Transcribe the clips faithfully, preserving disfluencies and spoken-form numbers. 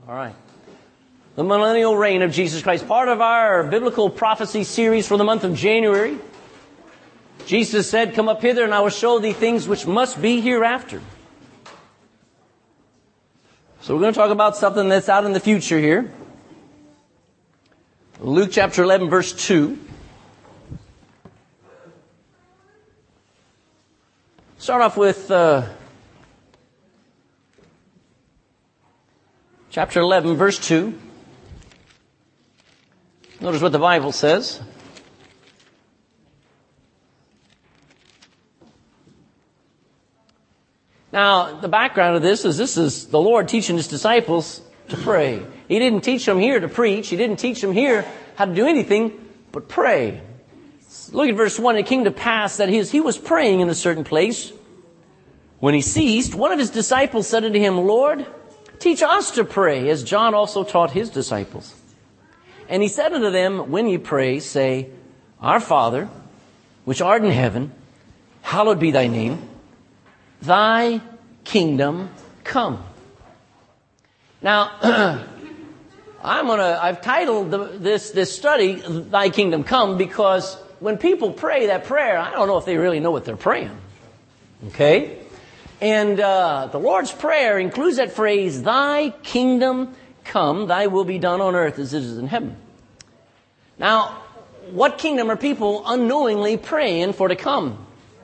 All right. The millennial reign of Jesus Christ. Part of our biblical prophecy series for the month of January. Jesus said, "Come up hither and I will show thee things which must be hereafter." So we're going to talk about something that's out in the future here. Luke chapter eleven, verse two. Start off with uh, chapter eleven, verse two. Notice what the Bible says. Now, the background of this is this is the Lord teaching His disciples to pray. He didn't teach them here to preach. He didn't teach them here how to do anything but pray. Look at verse one. It came to pass that his, he was praying in a certain place. When he ceased, one of his disciples said unto him, "Lord, teach us to pray, as John also taught his disciples." And he said unto them, "When ye pray, say, Our Father, which art in heaven, hallowed be thy name. Thy kingdom come." Now, I'm gonna, I've titled the, this, this study, "Thy Kingdom Come," because when people pray that prayer, I don't know if they really know what they're praying. Okay? And uh, the Lord's Prayer includes that phrase, "Thy kingdom come, thy will be done on earth as it is in heaven." Now, what kingdom are people unknowingly praying for to come?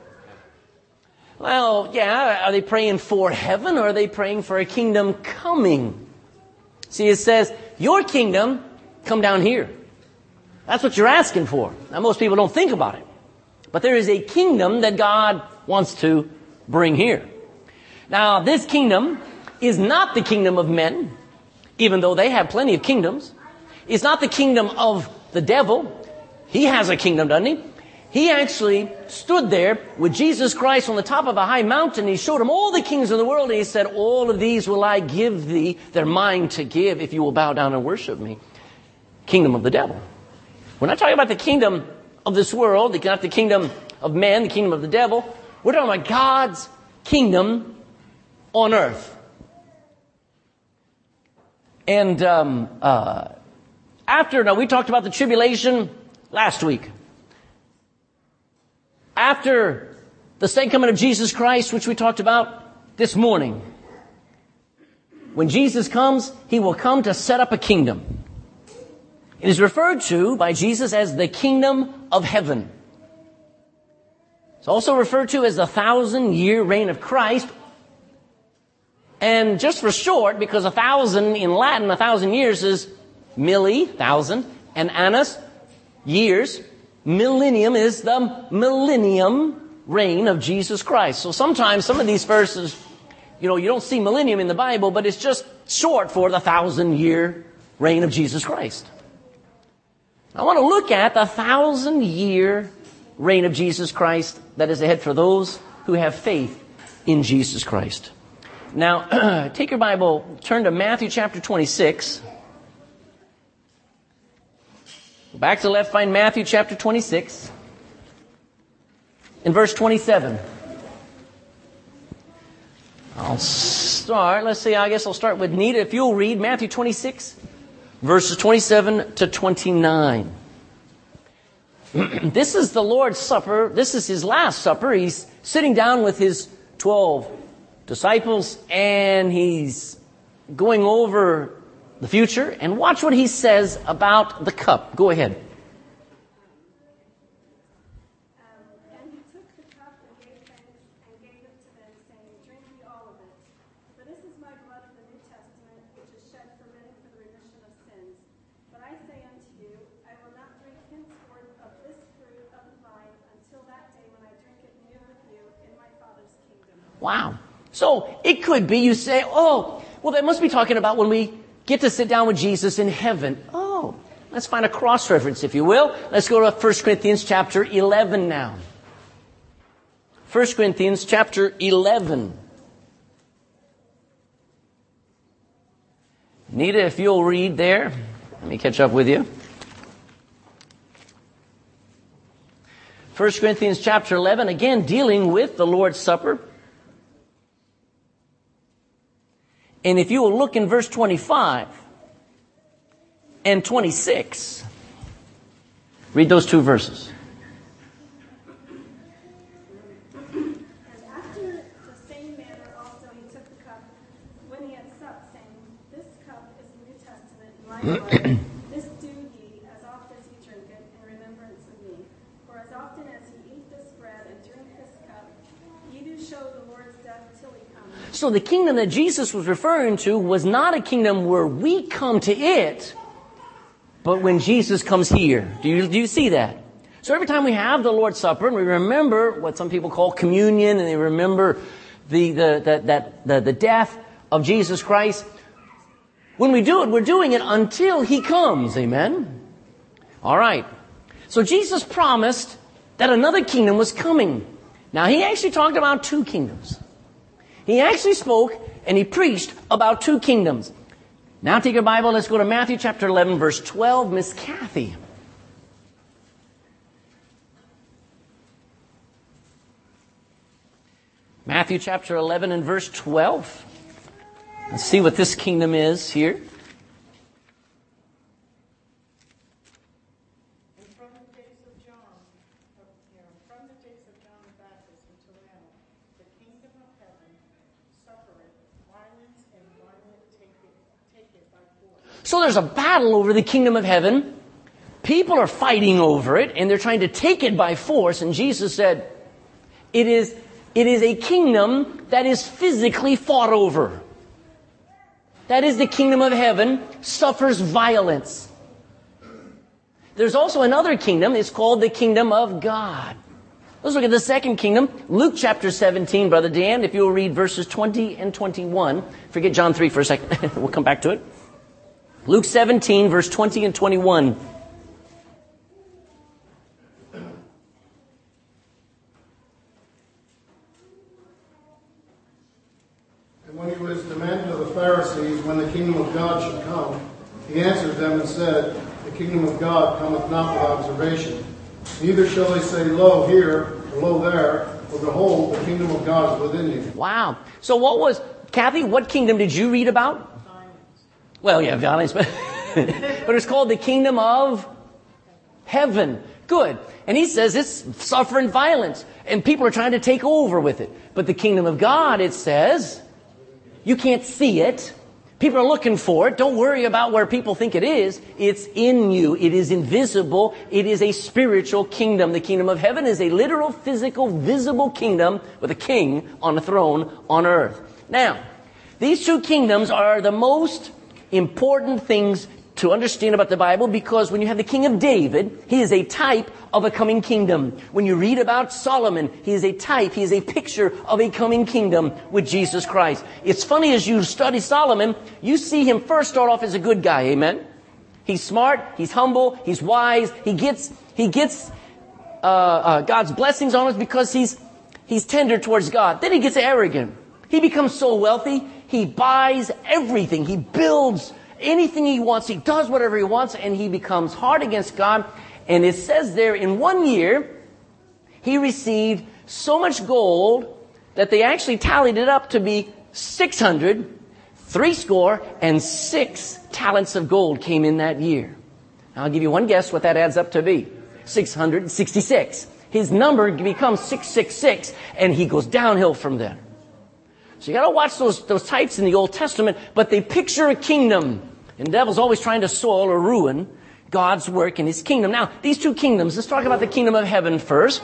Well, yeah, are they praying for heaven or are they praying for a kingdom coming? See, it says, "Your kingdom come down here." That's what you're asking for. Now, most people don't think about it. But there is a kingdom that God wants to bring here. Now, this kingdom is not the kingdom of men, even though they have plenty of kingdoms. It's not the kingdom of the devil. He has a kingdom, doesn't he? He actually stood there with Jesus Christ on the top of a high mountain. He showed him all the kings of the world. And he said, "All of these will I give thee. They're mine to give if you will bow down and worship me." Kingdom of the devil. We're not talking about the kingdom of this world, not the kingdom of man, the kingdom of the devil. We're talking about God's kingdom on earth. And um, uh, after, now we talked about the tribulation last week. After the second coming of Jesus Christ, which we talked about this morning, when Jesus comes, He will come to set up a kingdom. It is referred to by Jesus as the kingdom of heaven. It's also referred to as the thousand-year reign of Christ. And just for short, because a thousand in Latin, a thousand years is milli, thousand, and annus, years. Millennium is the millennium reign of Jesus Christ. So sometimes some of these verses, you know, you don't see millennium in the Bible, but it's just short for the thousand-year reign of Jesus Christ. I want to look at the thousand-year reign of Jesus Christ that is ahead for those who have faith in Jesus Christ. Now, take your Bible, turn to Matthew chapter twenty-six. Go back to the left, find Matthew chapter twenty-six. In verse twenty-seven. I'll start, let's see, I guess I'll start with Nita. If you'll read Matthew twenty-six, verses twenty-seven to twenty-nine. This is the Lord's Supper. This is His last supper. He's sitting down with His twelve disciples, and He's going over the future. And watch what He says about the cup. Go ahead. Um, and He took the cup and gave thanks and gave it to them, saying, "Drink ye all of it. For this is my blood of the New Testament, which is shed for many for the remission of sins. But I say unto you, I will not drink henceforth of this fruit of the vine until that day when I drink it new with you in my Father's kingdom." Wow. So it could be you say, "Oh, well, that must be talking about when we get to sit down with Jesus in heaven." Oh, let's find a cross reference, if you will. Let's go to First Corinthians chapter eleven now. First Corinthians chapter eleven. Nita, if you'll read there. Let me catch up with you. First Corinthians chapter eleven, again dealing with the Lord's Supper. And if you will look in verse twenty-five and twenty-six, read those two verses. And after the same manner also he took the cup when he had supped, saying, This cup is the New Testament in my blood. This do ye as oft as ye drink it in remembrance of me. For as often as ye eat this bread and drink this cup, ye do show the Lord's death till he comes. So the kingdom that Jesus was referring to was not a kingdom where we come to it, but when Jesus comes here. Do you, do you see that? So every time we have the Lord's Supper and we remember what some people call communion, and they remember the, the, the, that, the, the death of Jesus Christ, when we do it, we're doing it until he comes. Amen? All right. So Jesus promised that another kingdom was coming. Now, he actually talked about two kingdoms. He actually spoke and he preached about two kingdoms. Now take your Bible, let's go to Matthew chapter eleven, verse twelve. Miss Kathy. Matthew chapter eleven and verse twelve. Let's see what this kingdom is here. And from the days of John, of, you know, from the days of John the Baptist until now, the kingdom of heaven suffereth violence, and violent take it, take it by force. So there's a battle over the kingdom of heaven. People are fighting over it, and they're trying to take it by force. And Jesus said, it is, it is a kingdom that is physically fought over. That is, the kingdom of heaven suffers violence. There's also another kingdom. It's called the kingdom of God. Let's look at the second kingdom. Luke chapter seventeen, Brother Dan, if you'll read verses twenty and twenty-one. Forget John three for a second. We'll come back to it. Luke seventeen, verse twenty and twenty-one. And when he was demanded of the Pharisees when the kingdom of God should come, he answered them and said, The kingdom of God cometh not with observation. Neither shall they say, Lo here, or lo there, for behold, the kingdom of God is within you. Wow. So what was, Kathy, what kingdom did you read about? Well, yeah, violence, but, but it's called the kingdom of heaven. Good. And he says it's suffering violence, and people are trying to take over with it. But the kingdom of God, it says, you can't see it. People are looking for it. Don't worry about where people think it is. It's in you. It is invisible. It is a spiritual kingdom. The kingdom of heaven is a literal, physical, visible kingdom with a king on a throne on earth. Now, these two kingdoms are the most important things to understand about the Bible, because when you have the king of David, he is a type of a coming kingdom. When you read about Solomon, he is a type, he is a picture of a coming kingdom with Jesus Christ. It's funny, as you study Solomon, you see him first start off as a good guy, amen? He's smart, he's humble, he's wise, he gets he gets uh, uh, God's blessings on us because he's he's tender towards God. Then he gets arrogant. He becomes so wealthy, he buys everything, he builds anything he wants, he does whatever he wants, and he becomes hard against God. And it says there, in one year, he received so much gold that they actually tallied it up to be six hundred, three score, and six talents of gold came in that year. Now, I'll give you one guess what that adds up to be. six hundred sixty-six. His number becomes six six six, and he goes downhill from there. So you got to watch those those types in the Old Testament, but they picture a kingdom. And the devil's always trying to soil or ruin God's work in his kingdom. Now, these two kingdoms, let's talk about the kingdom of heaven first.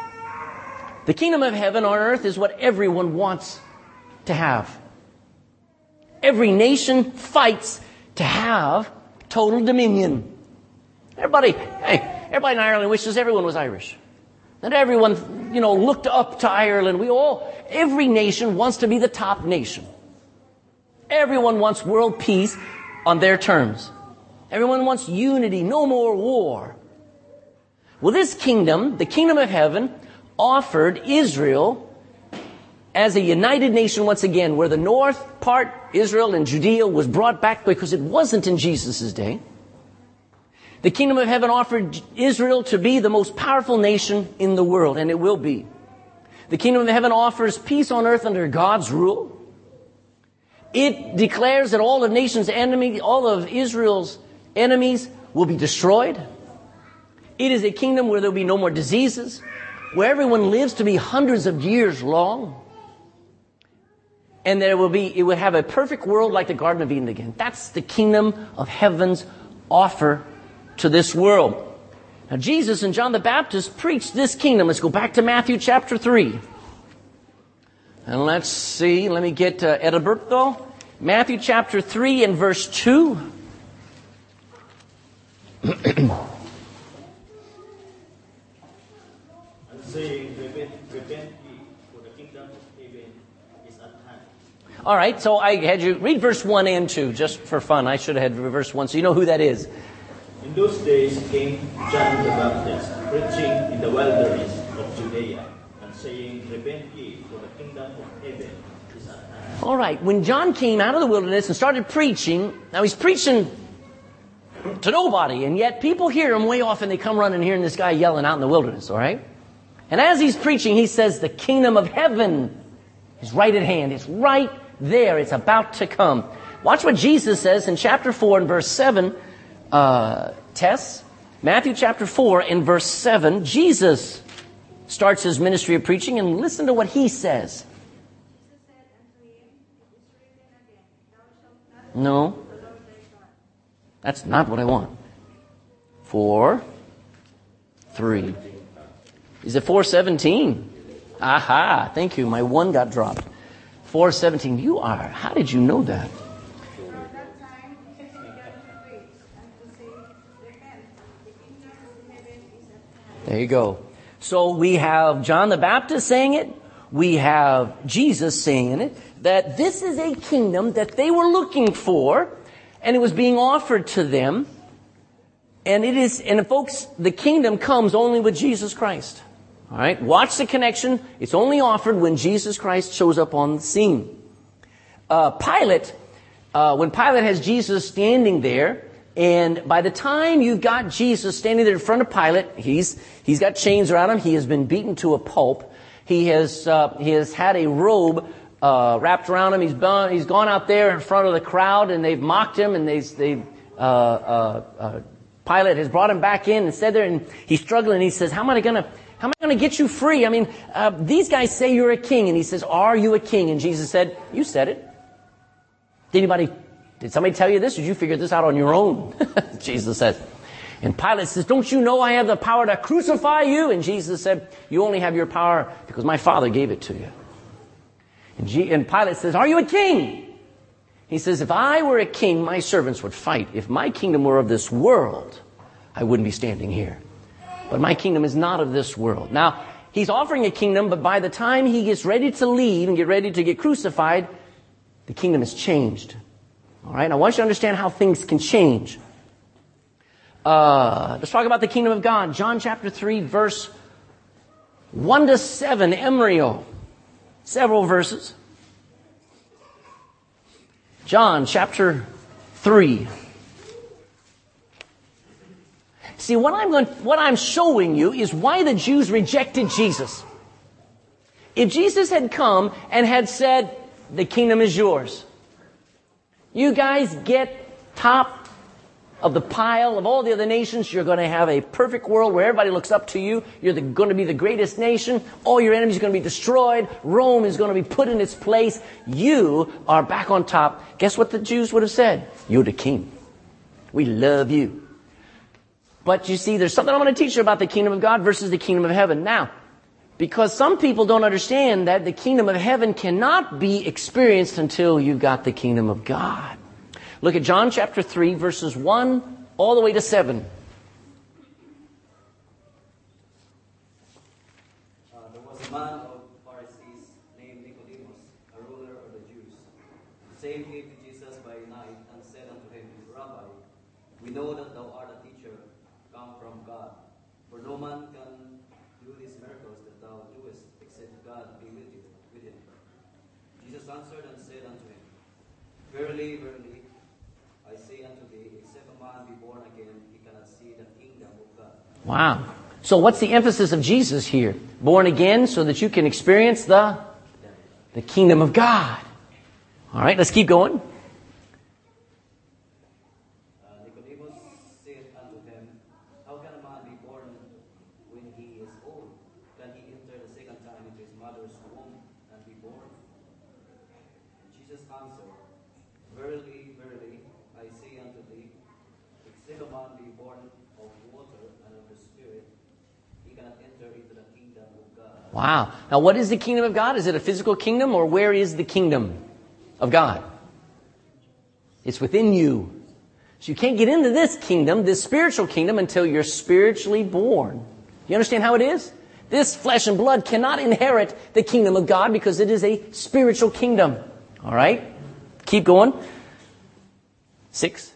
The kingdom of heaven on earth is what everyone wants to have. Every nation fights to have total dominion. Everybody, hey, everybody in Ireland wishes everyone was Irish. That everyone, you know, looked up to Ireland. We all, every nation wants to be the top nation. Everyone wants world peace on their terms. Everyone wants unity, no more war. Well, this kingdom, the kingdom of heaven, offered Israel as a united nation once again, where the north part, Israel and Judea, was brought back because it wasn't in Jesus' day. The kingdom of heaven offered Israel to be the most powerful nation in the world, and it will be. The kingdom of heaven offers peace on earth under God's rule. It declares that all the nation's enemy, all of Israel's enemies will be destroyed. It is a kingdom where there will be no more diseases, where everyone lives to be hundreds of years long. And there will be, it will have a perfect world like the Garden of Eden again. That's the kingdom of heaven's offer to this world. Now, Jesus and John the Baptist preached this kingdom. Let's go back to Matthew chapter three. And let's see, let me get uh, Edilberto. Matthew chapter three and verse two. Saying, repent, repent ye, for the kingdom of heaven is at hand. All right, so I had you read verse one and two, just for fun. I should have had verse one, so you know who that is. In those days came John the Baptist, preaching in the wilderness of Judea, and saying, repent ye, for the kingdom of heaven is at hand. All right, when John came out of the wilderness and started preaching, now he's preaching to nobody, and yet people hear him way off and they come running hearing this guy yelling out in the wilderness, all right? And as he's preaching, he says, the kingdom of heaven is right at hand. It's right there. It's about to come. Watch what Jesus says in chapter four and verse seven. Uh, Tess, Matthew chapter four and verse seven. Jesus starts his ministry of preaching, and listen to what he says. No, that's not what I want. Four, three. Is it four seventeen? Aha, thank you. My one got dropped. four seventeen. You are. How did you know that? There you go. So we have John the Baptist saying it. We have Jesus saying it. That this is a kingdom that they were looking for. And it was being offered to them. And it is, and folks, the kingdom comes only with Jesus Christ. All right, watch the connection. It's only offered when Jesus Christ shows up on the scene. Uh, Pilate, uh, when Pilate has Jesus standing there, and by the time you've got Jesus standing there in front of Pilate, he's he's got chains around him. He has been beaten to a pulp. He has uh, he has had a robe uh, wrapped around him. He's gone he's gone out there in front of the crowd, and they've mocked him, and they they uh, uh, uh, Pilate has brought him back in and said there, and he's struggling. And he says, "How am I going to?" How am I going to get you free? I mean, uh, these guys say you're a king. And he says, are you a king? And Jesus said, you said it. Did anybody, did somebody tell you this? Or did you figure this out on your own? Jesus says. And Pilate says, don't you know I have the power to crucify you? And Jesus said, you only have your power because my Father gave it to you. And, G- and Pilate says, are you a king? He says, if I were a king, my servants would fight. If my kingdom were of this world, I wouldn't be standing here. But my kingdom is not of this world. Now, he's offering a kingdom, but by the time he gets ready to leave and get ready to get crucified, the kingdom has changed. All right? I want you to understand how things can change. Uh, let's talk about the kingdom of God. John chapter three, verse one to seven, embryo. Several verses. John chapter three. See, what I'm going, what I'm showing you is why the Jews rejected Jesus. If Jesus had come and had said, the kingdom is yours. You guys get top of the pile of all the other nations. You're going to have a perfect world where everybody looks up to you. You're the, going to be the greatest nation. All your enemies are going to be destroyed. Rome is going to be put in its place. You are back on top. Guess what the Jews would have said? You're the king. We love you. But you see, there's something I'm going to teach you about the kingdom of God versus the kingdom of heaven. Now, because some people don't understand that the kingdom of heaven cannot be experienced until you've got the kingdom of God. Look at John chapter three, verses one all the way to seven. Uh, there was a man of Pharisees named Nicodemus, a ruler of the Jews. The same came to Jesus by night and said unto him, Rabbi, we know that thou art a teacher come from God. For no man can do these miracles that thou doest, except God be with you, with him. Jesus answered and said unto him, Verily, verily, I say unto thee, except a man be born again, he cannot see the kingdom of God. Wow. So what's the emphasis of Jesus here? Born again so that you can experience the, the kingdom of God. All right, let's keep going. Uh, Nicodemus said unto him, How can a man be born when he is old? Can he enter the second time into his mother's womb and be born? And Jesus answered, Verily, verily, I say unto thee, except a man be born of water and of the Spirit, he cannot enter into the kingdom of God. Wow. Now, what is the kingdom of God? Is it a physical kingdom, or where is the kingdom of God? It's within you. So you can't get into this kingdom, this spiritual kingdom, until you're spiritually born. You understand how it is? This flesh and blood cannot inherit the kingdom of God because it is a spiritual kingdom. All right? Keep going. Six.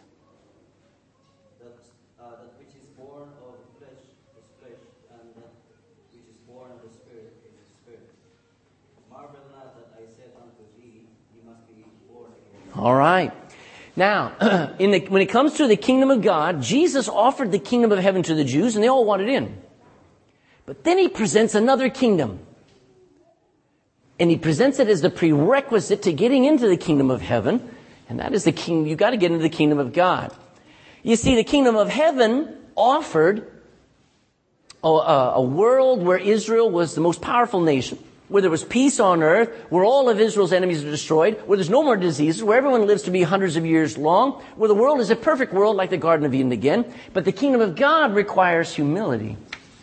That, uh, that which is born of flesh is flesh, and that which is born of the Spirit is spirit. Marvel not that I said unto thee, ye must be born again. All right. Now, in the, when it comes to the kingdom of God, Jesus offered the kingdom of heaven to the Jews, and they all wanted in. But then he presents another kingdom. And he presents it as the prerequisite to getting into the kingdom of heaven. And that is the kingdom. You've got to get into the kingdom of God. You see, the kingdom of heaven offered a, a, a world where Israel was the most powerful nation, where there was peace on earth, where all of Israel's enemies are destroyed, where there's no more diseases, where everyone lives to be hundreds of years long, where the world is a perfect world like the Garden of Eden again. But the kingdom of God requires humility.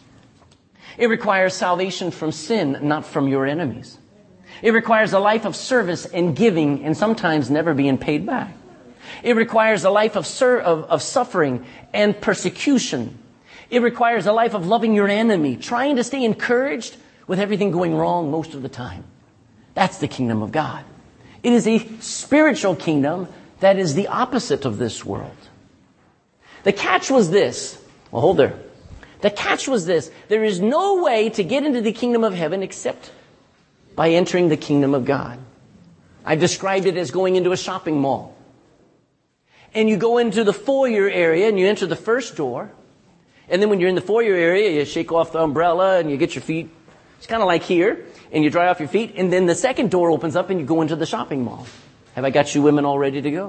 It requires salvation from sin, not from your enemies. It requires a life of service and giving, and sometimes never being paid back. It requires a life of, ser- of, of suffering and persecution. It requires a life of loving your enemy, trying to stay encouraged with everything going wrong most of the time. That's the kingdom of God. It is a spiritual kingdom that is the opposite of this world. The catch was this. Well, hold there. The catch was this. There is no way to get into the kingdom of heaven except by entering the kingdom of God. I've described it as going into a shopping mall. And you go into the foyer area and you enter the first door. And then when you're in the foyer area, you shake off the umbrella and you get your feet. It's kind of like here. And you dry off your feet. And then the second door opens up and you go into the shopping mall. Have I got you women all ready to go?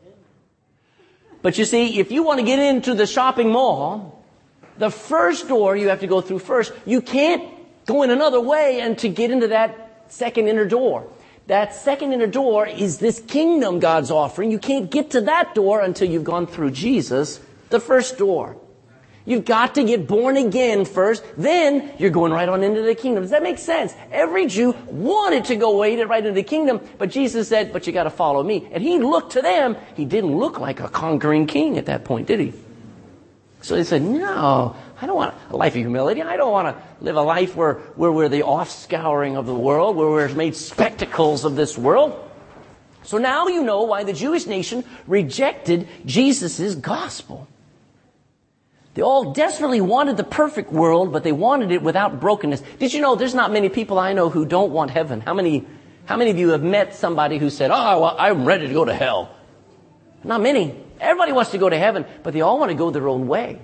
But you see, if you want to get into the shopping mall, the first door you have to go through first. You can't go in another way and to get into that second inner door. That second inner door is this kingdom God's offering. You can't get to that door until you've gone through Jesus, the first door. You've got to get born again first. Then you're going right on into the kingdom. Does that make sense? Every Jew wanted to go right into the kingdom, but Jesus said, but you got to follow me. And he looked to them. He didn't look like a conquering king at that point, did he? So they said, no, I don't want a life of humility. I don't want to live a life where, where we're the offscouring of the world, where we're made spectacles of this world. So now you know why the Jewish nation rejected Jesus' gospel. They all desperately wanted the perfect world, but they wanted it without brokenness. Did you know there's not many people I know who don't want heaven? How many, how many of you have met somebody who said, oh, well, I'm ready to go to hell? Not many. Everybody wants to go to heaven, but they all want to go their own way.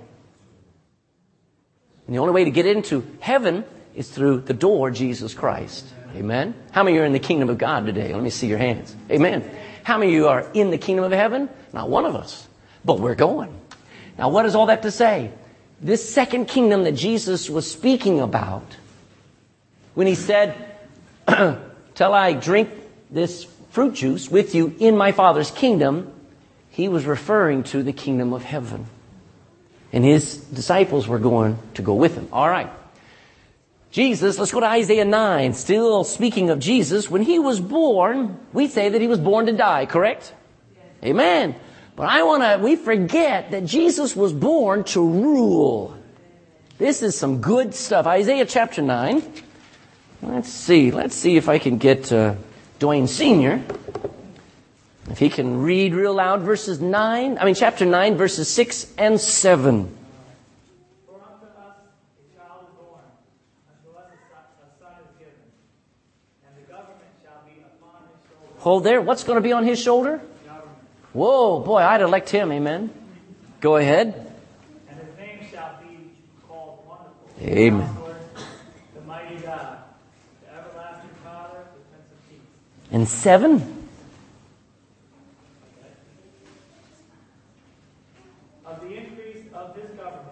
And the only way to get into heaven is through the door, Jesus Christ. Amen? How many are in the kingdom of God today? Let me see your hands. Amen. How many of you are in the kingdom of heaven? Not one of us. But we're going. Now, what is all that to say? This second kingdom that Jesus was speaking about, when he said, till I drink this fruit juice with you in my Father's kingdom, he was referring to the kingdom of heaven. And his disciples were going to go with him. All right. Jesus, let's go to Isaiah nine. Still speaking of Jesus, when he was born, we say that he was born to die, correct? Yes. Amen. But I want to, we forget that Jesus was born to rule. This is some good stuff. Isaiah chapter nine. Let's see. Let's see if I can get uh, Dwayne Senior If he can read real loud verses nine, I mean chapter nine, verses six and seven. For unto us a child is born, unto us a son is given, and the government shall be upon his shoulder. Hold there. What's going to be on his shoulder? Government. Whoa, boy, I'd elect him. Amen. Go ahead. And his name shall be called Wonderful. Amen. Counselor, the mighty God, the everlasting Father, the Prince of Peace. And seven. of the increase of his government,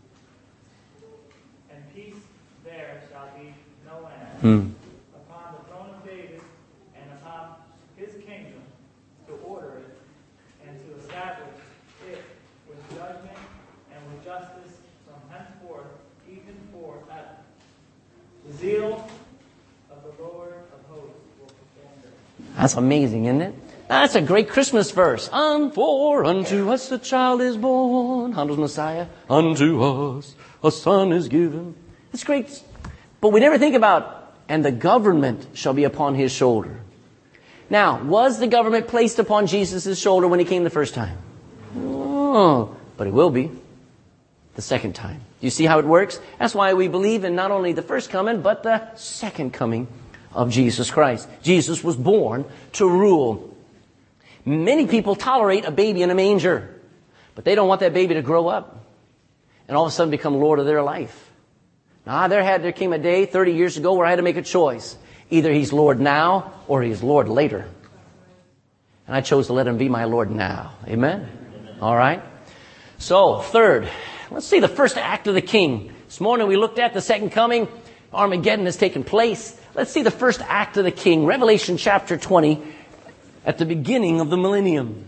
and peace there shall be no end. Hmm. Upon the throne of David and upon his kingdom, to order it and to establish it with judgment and with justice from henceforth, even forever. The zeal of the Lord of hosts will perform this. That's amazing, isn't it? That's a great Christmas verse. And for unto us a child is born, Handel's Messiah. Unto us a son is given. It's great. But we never think about, and the government shall be upon his shoulder. Now, was the government placed upon Jesus' shoulder when he came the first time? Oh, but it will be the second time. You see how it works? That's why we believe in not only the first coming, but the second coming of Jesus Christ. Jesus was born to rule. Many people tolerate a baby in a manger, but they don't want that baby to grow up and all of a sudden become Lord of their life. Now, there had there came a day thirty years ago where I had to make a choice. Either he's Lord now or he's Lord later. And I chose to let him be my Lord now. Amen? All right. So, third, let's see the first act of the king. This morning we looked at the second coming. Armageddon has taken place. Let's see the first act of the king. Revelation chapter twenty, at the beginning of the millennium.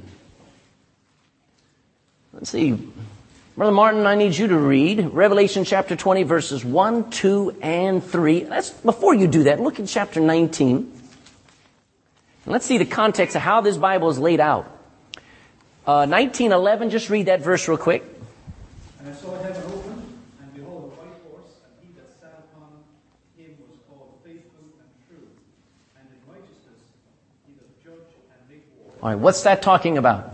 Let's see. Brother Martin, I need you to read Revelation chapter twenty, verses one, two, and three. Let's, before you do that, look at chapter nineteen. And let's see the context of how this Bible is laid out. Uh, nineteen eleven, just read that verse real quick. And I saw heaven open, and behold, a white horse, and he that sat upon him was called Faithful and True, and in righteousness he doth judge and make war. All right, what's that talking about?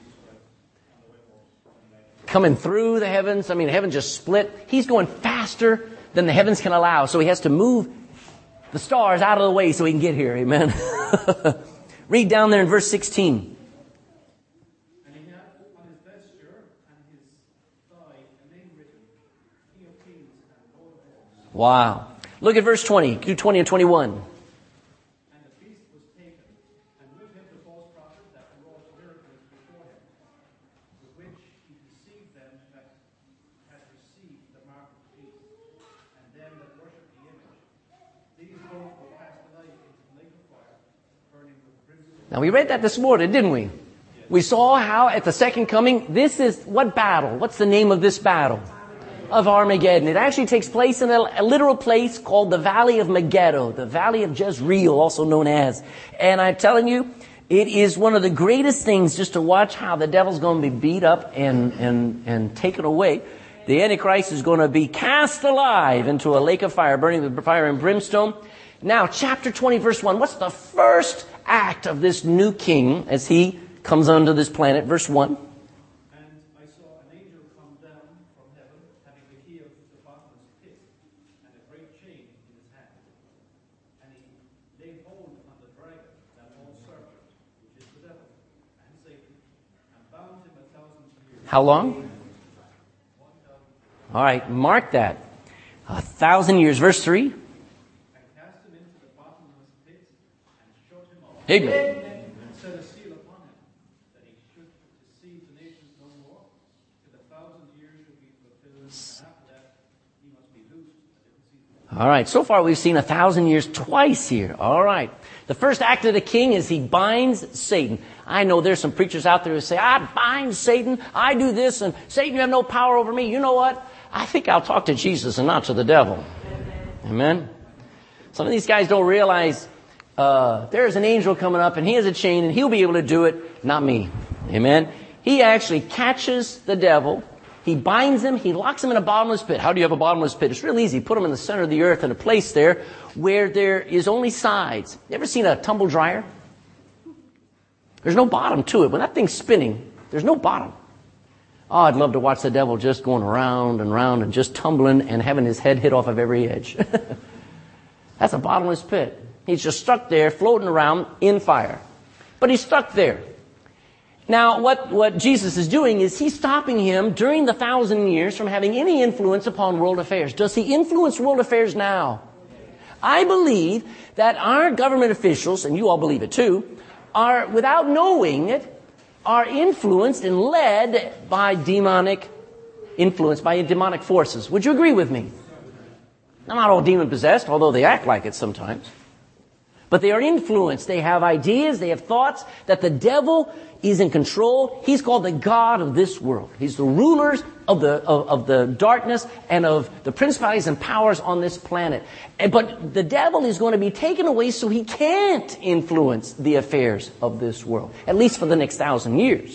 Coming through the heavens. I mean, heaven just split. He's going faster than the heavens can allow, so he has to move the stars out of the way so he can get here. Amen. Read down there in verse sixteen. And he had on his vesture and his thigh a name written, King of Kings and Lord of Lords. Wow. Look at verse twenty. Do twenty and twenty-one. And the beast was taken, and with him the false prophet that wrought miracles before him, with which he deceived them that had received the mark of the beast, and them that worshipped the image. These both were cast alive into the lake of fire, burning with brimstone. Now we read that this morning, didn't we? We saw how at the second coming, this is what battle? What's the name of this battle? Of Armageddon. It actually takes place in a, a literal place called the Valley of Megiddo, the Valley of Jezreel, also known as. And I'm telling you, it is one of the greatest things just to watch how the devil's going to be beat up and, and, and taken away. The Antichrist is going to be cast alive into a lake of fire, burning with fire and brimstone. Now, chapter twenty, verse one. What's the first act of this new king as he comes onto this planet? Verse one. And I saw an angel come down from heaven, having the key of the bottomless pit, and a great chain in his hand. And he laid hold on the dragon, that old serpent, which is the devil, and Satan, and bound him a thousand years. How long? All right, mark that. A thousand years. Verse three. And cast him into the bottomless pit, and shut him up, Amen. and set a seal upon him, that he should deceive the nations no more, till the thousand years should be fulfilled, and after that he must be loosed at different seasons. All right, so far we've seen a thousand years twice here. All right. The first act of the king is he binds Satan. I know there's some preachers out there who say, I bind Satan, I do this, and Satan, you have no power over me. You know what? I think I'll talk to Jesus and not to the devil. Amen. Some of these guys don't realize uh, there's an angel coming up and he has a chain and he'll be able to do it, not me. Amen. He actually catches the devil. He binds him. He locks him in a bottomless pit. How do you have a bottomless pit? It's real easy. Put him in the center of the earth in a place there where there is only sides. You ever seen a tumble dryer? There's no bottom to it. When that thing's spinning, there's no bottom. Oh, I'd love to watch the devil just going around and round and just tumbling and having his head hit off of every edge. That's a bottomless pit. He's just stuck there, floating around in fire. But he's stuck there. Now, what, what Jesus is doing is he's stopping him during the thousand years from having any influence upon world affairs. Does he influence world affairs now? I believe that our government officials, and you all believe it too, are, without knowing it, are influenced and led by demonic influence, by demonic forces. Would you agree with me? They're not all demon-possessed, although they act like it sometimes. But they are influenced. They have ideas, they have thoughts that the devil is in control. He's called the God of this world. He's the rulers of the of, of the darkness and of the principalities and powers on this planet. And, but the devil is going to be taken away so he can't influence the affairs of this world, at least for the next thousand years.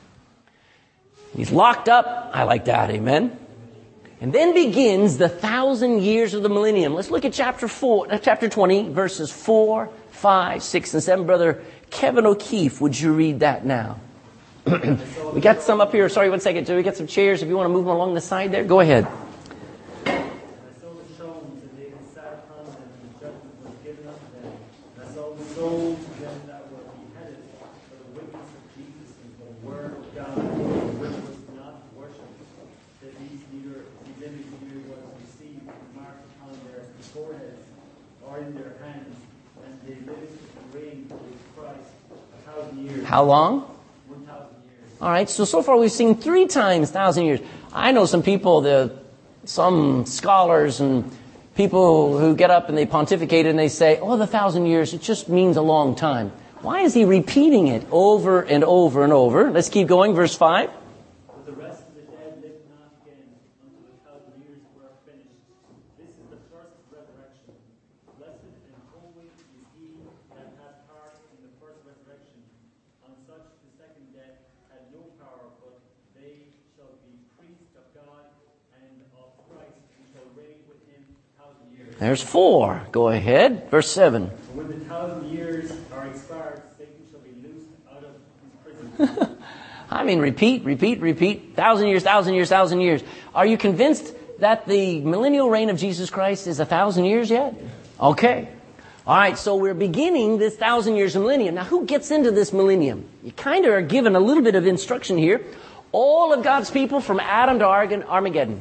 He's locked up. I like that, amen. And then begins the thousand years of the millennium. Let's look at chapter four, uh, chapter twenty, verses four, five, six, and seven. Brother Kevin O'Keefe, would you read that now? We got some up here. Sorry, one second. Do we get some chairs? If you want to move them along the side there, go ahead. I saw the stones, and they sat upon them, and judgment was given unto them. And I saw the souls of them that were beheaded for the witness of Jesus and for the word of God, which was not worshipped. That these neither these images neither was received and marked upon their foreheads or in their hands, and they lived and reigned with Christ a thousand years. How long? One thousand years. All right, so so far we've seen three times thousand years. I know some people, the some scholars and people who get up and they pontificate and they say, oh, the thousand years, it just means a long time. Why is he repeating it over and over and over? Let's keep going, verse five. But the rest of the dead lived not again until the thousand years were finished. This is the first resurrection. Blessed and holy is he that hath part in the first resurrection. On such the second death had no power, but they shall be priests of God and of Christ, and shall reign with him a thousand years. There's four. Go ahead, verse seven. And when the thousand years are expired, Satan shall be loosed out of his prison. I mean, repeat, repeat, repeat. Thousand years, thousand years, thousand years. Are you convinced that the millennial reign of Jesus Christ is a thousand years yet? Okay. All right, so we're beginning this thousand years of millennium. Now, who gets into this millennium? You kind of are given a little bit of instruction here. All of God's people from Adam to Armageddon.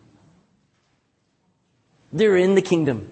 They're in the kingdom.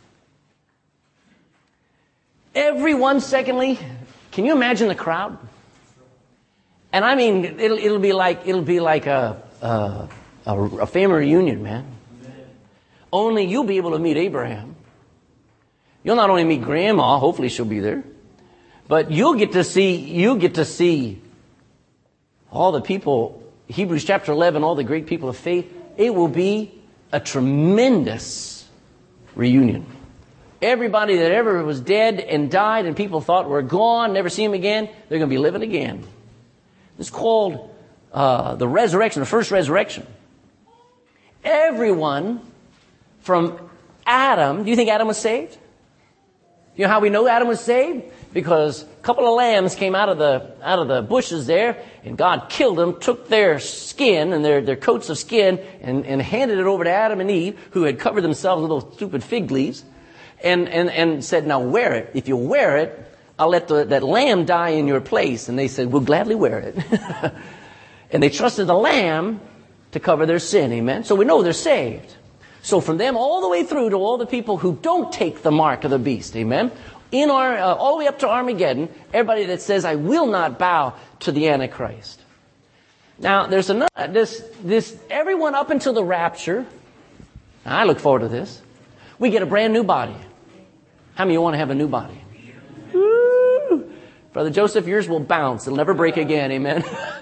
Everyone, secondly, can you imagine the crowd? And I mean, it'll it'll be like it'll be like a a, a, a family reunion, man. Only you'll be able to meet Abraham. You'll not only meet Grandma, hopefully she'll be there, but you'll get to see you'll get to see all the people. Hebrews chapter eleven, all the great people of faith. It will be a tremendous reunion. Everybody that ever was dead and died and people thought were gone, never see them again, they're going to be living again. It's called uh, the resurrection, the first resurrection. Everyone from Adam, do you think Adam was saved? You know how we know Adam was saved? Because a couple of lambs came out of the out of the bushes there, and God killed them, took their skin and their, their coats of skin, and, and handed it over to Adam and Eve, who had covered themselves with those stupid fig leaves, and, and, and said, now wear it. If you wear it, I'll let the, that lamb die in your place. And they said, we'll gladly wear it. And they trusted the lamb to cover their sin, amen? So we know they're saved. So from them all the way through to all the people who don't take the mark of the beast, amen? In our, uh, all the way up to Armageddon, everybody that says, I will not bow to the Antichrist. Now, there's another, this, this, everyone up until the rapture, I look forward to this, we get a brand new body. How many of you want to have a new body? Woo! Brother Joseph, yours will bounce. It'll never break again, amen?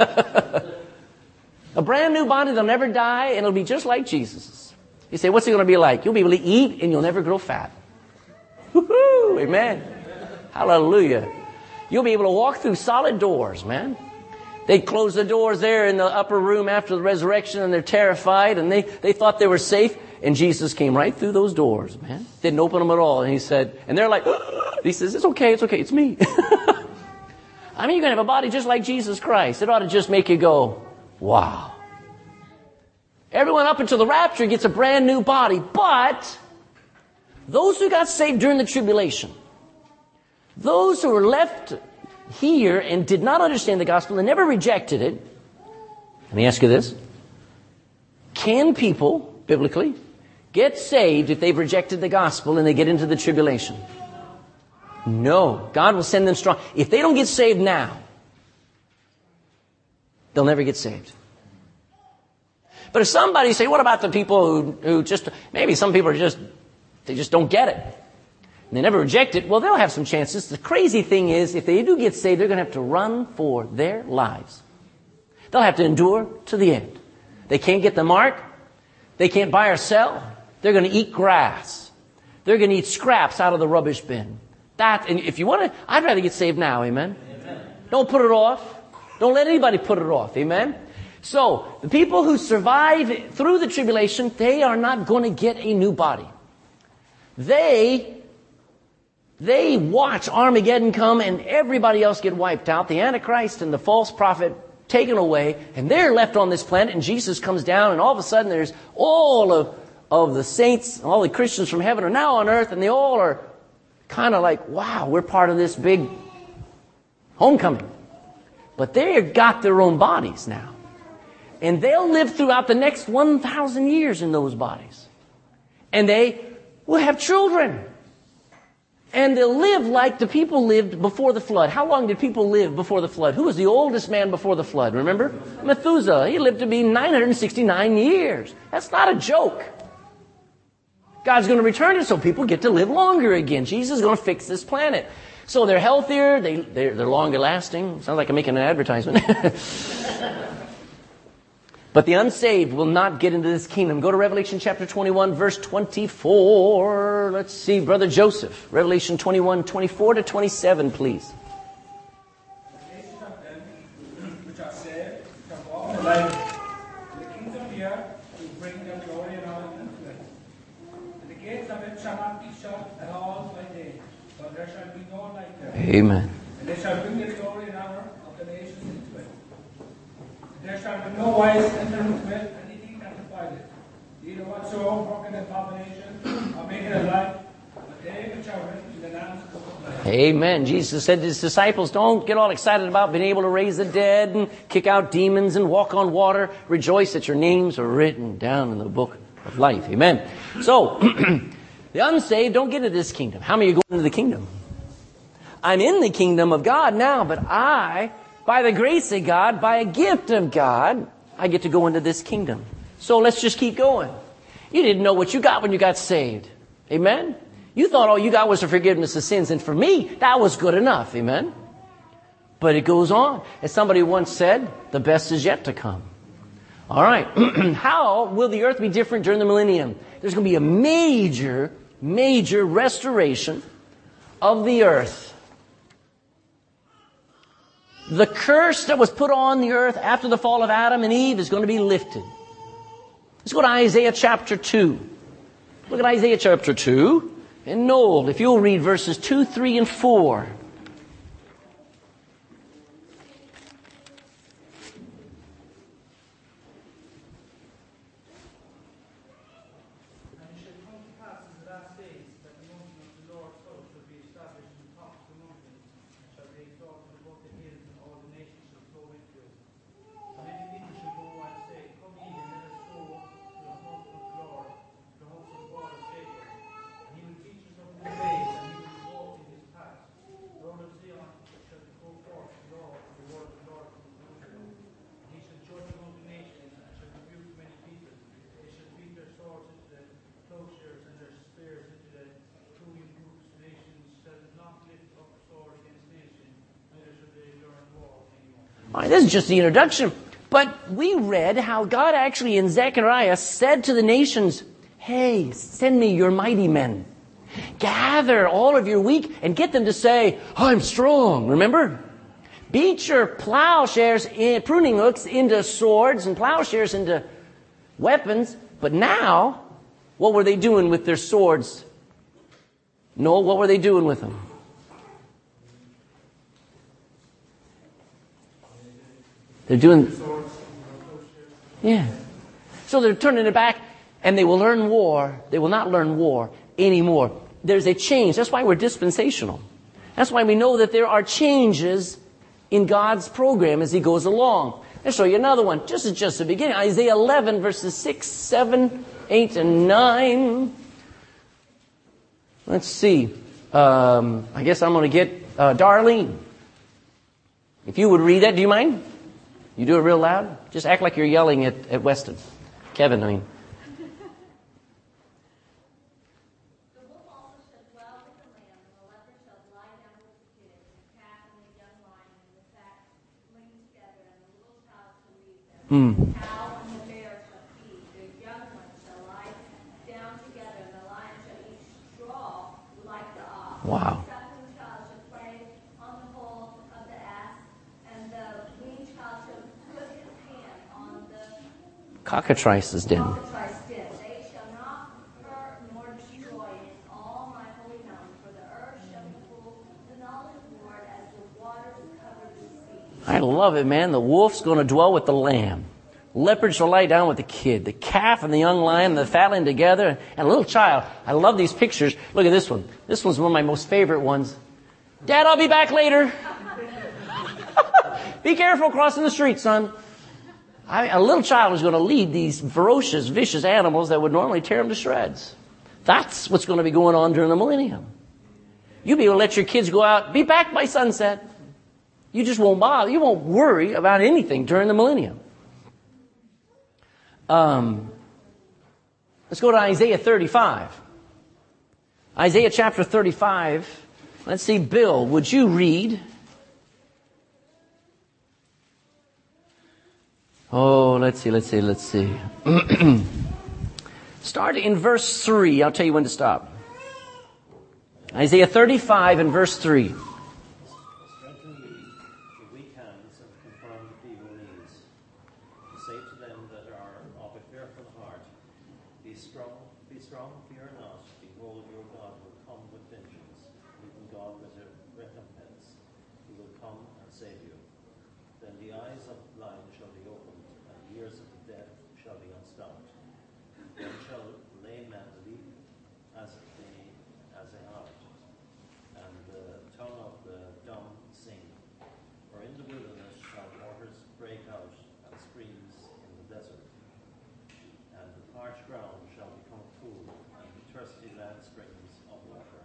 A brand new body that'll never die, and it'll be just like Jesus'. You say, what's it going to be like? You'll be able to eat, and you'll never grow fat. Woo-hoo! Amen. Hallelujah. You'll be able to walk through solid doors, man. They close the doors there in the upper room after the resurrection, and they're terrified, and they, they thought they were safe. And Jesus came right through those doors, man. Didn't open them at all. And he said, and they're like, he says, it's okay, it's okay, it's me. I mean, you're going to have a body just like Jesus Christ. It ought to just make you go, wow. Everyone up until the rapture gets a brand new body. But those who got saved during the tribulation, those who were left here and did not understand the gospel and never rejected it, let me ask you this. Can people, biblically, get saved if they've rejected the gospel and they get into the tribulation? No. God will send them strong. If they don't get saved now, they'll never get saved. But if somebody say, what about the people who, who just, maybe some people are just, they just don't get it. And they never reject it. Well, they'll have some chances. The crazy thing is, if they do get saved, they're going to have to run for their lives. They'll have to endure to the end. They can't get the mark. They can't buy or sell. They're going to eat grass. They're going to eat scraps out of the rubbish bin. That, and if you want to, I'd rather get saved now, amen? Amen. Don't put it off. Don't let anybody put it off, amen? So, the people who survive through the tribulation, they are not going to get a new body. They, they watch Armageddon come and everybody else get wiped out. The Antichrist and the false prophet taken away, and they're left on this planet, and Jesus comes down, and all of a sudden there's all of, of the saints, all the Christians from heaven are now on earth, and they all are kind of like, wow, we're part of this big homecoming. But they've got their own bodies now. And they'll live throughout the next one thousand years in those bodies. And they will have children. And they'll live like the people lived before the flood. How long did people live before the flood? Who was the oldest man before the flood? Remember? Methuselah. He lived to be nine hundred sixty-nine years. That's not a joke. God's going to return it so people get to live longer again. Jesus is going to fix this planet. So they're healthier. They, they're, they're longer lasting. Sounds like I'm making an advertisement. But the unsaved will not get into this kingdom. Go to Revelation chapter twenty-one, verse twenty-four. Let's see, Brother Joseph. Revelation twenty-one, twenty-four to twenty-seven, please. The nations of them which are saved shall walk in light. The kings of the earth will bring them glory and honor into it. And the gates of it shall not be shut at all by day, but there shall be no night there. Amen. And they shall bring the glory and honor of the nations into it. There shall be no wise enter into it, anything that defile it, neither whatsoever broken abomination, or make it a lie, but they which are written in the Lamb's book of life. Amen. Jesus said to his disciples, don't get all excited about being able to raise the dead and kick out demons and walk on water. Rejoice that your names are written down in the book of life. Amen. So, the unsaved don't get into this kingdom. How many are going into the kingdom? I'm in the kingdom of God now, but I, by the grace of God, by a gift of God, I get to go into this kingdom. So let's just keep going. You didn't know what you got when you got saved. Amen? You thought all you got was the forgiveness of sins. And for me, that was good enough. Amen? But it goes on. As somebody once said, the best is yet to come. All right. How will the earth be different during the millennium? There's going to be a major, major restoration of the earth. The curse that was put on the earth after the fall of Adam and Eve is going to be lifted. Let's go to Isaiah chapter two. Look at Isaiah chapter two. And Noel, if you'll read verses two, three, and four. All right, this is just the introduction. But we read how God actually in Zechariah said to the nations, hey, send me your mighty men. Gather all of your weak and get them to say, I'm strong. Remember? Beat your plowshares, in, pruning hooks into swords and plowshares into weapons. But now, what were they doing with their swords? No, what were they doing with them? They're doing... Yeah. So they're turning it back, and they will learn war. They will not learn war anymore. There's a change. That's why we're dispensational. That's why we know that there are changes in God's program as He goes along. I'll show you another one. Just at just the beginning. Isaiah eleven, verses six, seven, eight, and nine. Let's see. Um, I guess I'm going to get uh, Darlene. If you would read that, do you mind? You do it real loud? Just act like you're yelling at, at Weston. Kevin, I mean. The wolf also shall dwell with the lamb, and the leopard shall lie down with the kid, and the calf and the young lion, and the fat laying together, and the little child shall lead them. Hmm. The cow and the bear shall feed, their young ones shall lie down together, and the lion shall eat straw like the ox. Wow. The suckling child shall play on the hole of the ass, and the weaned child shall put his hand on the Cockatrice's den. cockatrice den. They shall not hurt nor destroy in all my holy mountain, for the earth shall be full of the knowledge of the Lord as the waters cover the sea. I love it, man. The wolf's going to dwell with the lamb. Leopard shall lie down with the kid. The calf and the young lion and the fatling together. And a little child. I love these pictures. Look at this one. This one's one of my most favorite ones. Dad, I'll be back later. Be careful crossing the street, son. I, a little child is going to lead these ferocious, vicious animals that would normally tear them to shreds. That's what's going to be going on during the millennium. You'll be able to let your kids go out. Be back by sunset. You just won't bother. You won't worry about anything during the millennium. Um, let's go to Isaiah thirty-five. Isaiah chapter thirty-five. Let's see, Bill, would you read? Oh, let's see, let's see, let's see. Start in verse three. I'll tell you when to stop. Isaiah thirty-five and verse three. Strengthen me the weak hands and confirm the feeble knees. To say to them that are of a fearful heart, Be strong, be strong, fear not. Behold, your God will come with vengeance, even God with a recompense. He will come and save you. Then the eyes of the blind shall be opened, and the ears of the deaf shall be unstopped. Then shall lame men leap as they as a hart, and the tongue of the dumb sing. For in the wilderness shall waters break out, and streams in the desert. And the parched ground shall become a pool, and the thirsty land springs of water.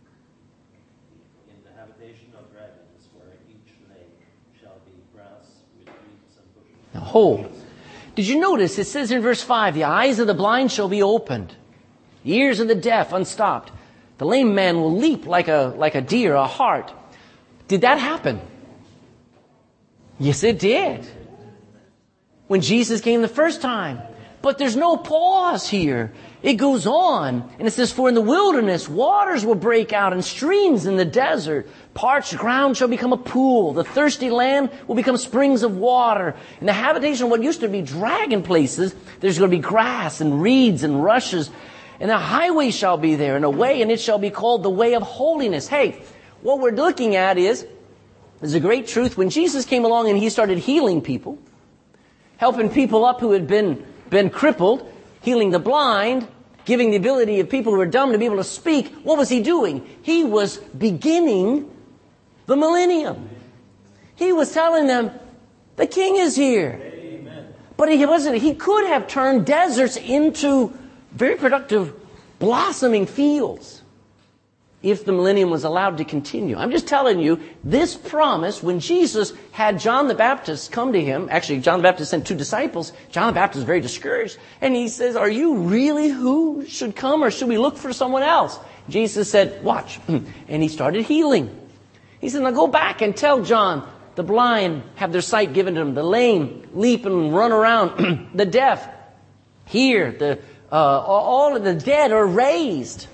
In the habitation of dragons, where each lake shall be grass with reeds and bushes. Now hold. Did you notice it says in verse five, the eyes of the blind shall be opened, the ears of the deaf unstopped. The lame man will leap like a, like a deer, a hart. Did that happen? Yes, it did. When Jesus came the first time. But there's no pause here. It goes on. And it says, for in the wilderness, waters will break out and streams in the desert. Parched ground shall become a pool. The thirsty land will become springs of water. In the habitation of what used to be dragon places, there's going to be grass and reeds and rushes. And a highway shall be there, and a way, and it shall be called the way of holiness. Hey, what we're looking at is, is a great truth. When Jesus came along and he started healing people, helping people up who had been, been crippled, healing the blind, giving the ability of people who were dumb to be able to speak, what was he doing? He was beginning the millennium. He was telling them, the king is here. Amen. But he wasn't. He could have turned deserts into very productive, blossoming fields if the millennium was allowed to continue. I'm just telling you, this promise, when Jesus had John the Baptist come to him, actually John the Baptist sent two disciples, John the Baptist was very discouraged, and he says, are you really who should come, or should we look for someone else? Jesus said, watch. And he started healing. He said, now go back and tell John, the blind have their sight given to them, the lame leap and run around, the deaf hear, the Uh, all of the dead are raised.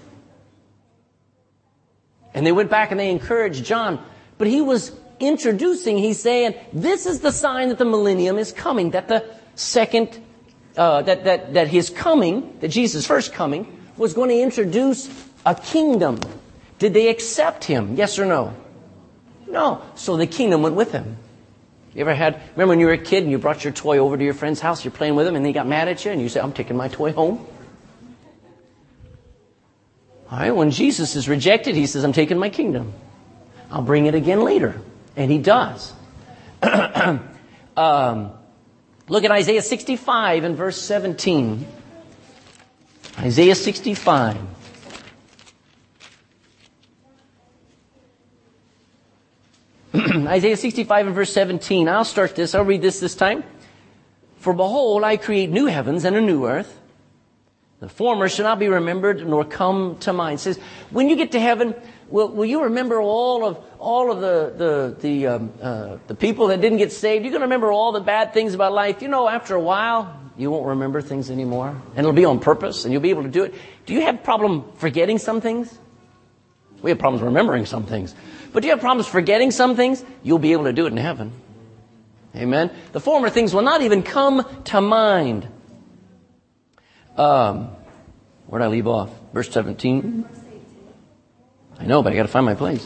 And they went back and they encouraged John. But he was introducing, he's saying, this is the sign that the millennium is coming, that the second, uh, that, that, that his coming, that Jesus' first coming, was going to introduce a kingdom. Did they accept him? Yes or no? No. So the kingdom went with him. You ever had, remember when you were a kid and you brought your toy over to your friend's house, you're playing with them and they got mad at you and you say, I'm taking my toy home? All right, when Jesus is rejected, he says, I'm taking my kingdom. I'll bring it again later. And he does. um, look at Isaiah sixty-five and verse seventeen. Isaiah sixty-five. Isaiah sixty-five and verse seventeen. I'll start this. I'll read this this time. For behold, I create new heavens and a new earth. The former shall not be remembered, nor come to mind. It says, when you get to heaven, will, will you remember all of all of the the the, um, uh, the people that didn't get saved? You're going to remember all the bad things about life. You know, after a while, you won't remember things anymore, and it'll be on purpose, and you'll be able to do it. Do you have a problem forgetting some things? We have problems remembering some things, but do you have problems forgetting some things? You'll be able to do it in heaven. Amen. The former things will not even come to mind. Um, where did I leave off? Verse seventeen. I know, but I got to find my place.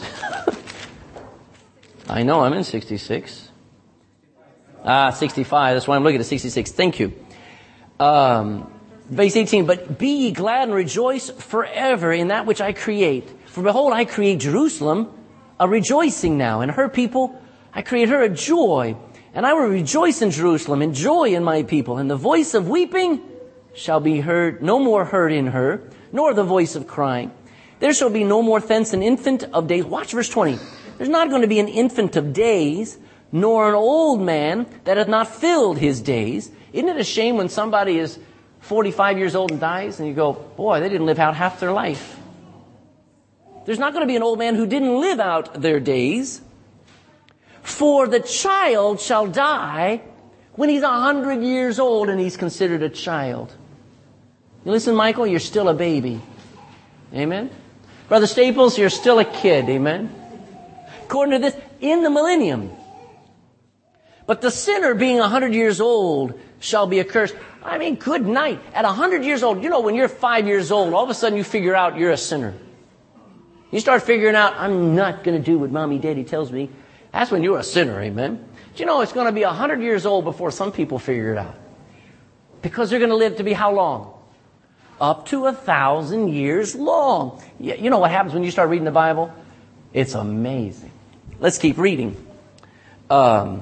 I know, I'm in sixty-six. Ah, sixty-five. That's why I'm looking at sixty-six. Thank you. Um, verse eighteen. But be ye glad and rejoice forever in that which I create. For behold, I create Jerusalem a rejoicing now, and her people, I create her a joy. And I will rejoice in Jerusalem, and joy in my people. And the voice of weeping shall be heard, no more heard in her, nor the voice of crying. There shall be no more thence an infant of days. Watch verse twenty. There's not going to be an infant of days, nor an old man that hath not filled his days. Isn't it a shame when somebody is forty-five years old and dies, and you go, boy, they didn't live out half their life. There's not going to be an old man who didn't live out their days. For the child shall die when he's a hundred years old and he's considered a child. You listen, Michael, you're still a baby. Amen? Brother Staples, you're still a kid. Amen? According to this, in the millennium. But the sinner being a hundred years old shall be accursed. I mean, good night. At a hundred years old, you know, when you're five years old, all of a sudden you figure out you're a sinner. You start figuring out, I'm not going to do what mommy, daddy tells me. That's when you're a sinner, amen? Do you know it's going to be a hundred years old before some people figure it out? Because they're going to live to be how long? Up to a thousand years long. You know what happens when you start reading the Bible? It's amazing. Let's keep reading. Um,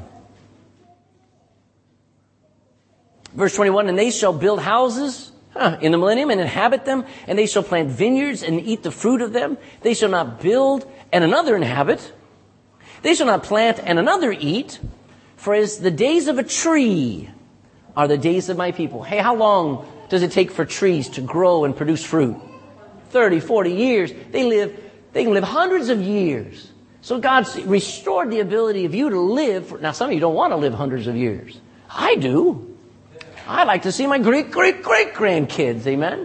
verse twenty-one, and they shall build houses huh, in the millennium and inhabit them, and they shall plant vineyards and eat the fruit of them. They shall not build and another inhabit. They shall not plant and another eat, for as the days of a tree are the days of my people. Hey, how long does it take for trees to grow and produce fruit? thirty, forty years. They live, they can live hundreds of years. So God's restored the ability of you to live. For, now, some of you don't want to live hundreds of years. I do. I like to see my great, great, great grandkids. Amen.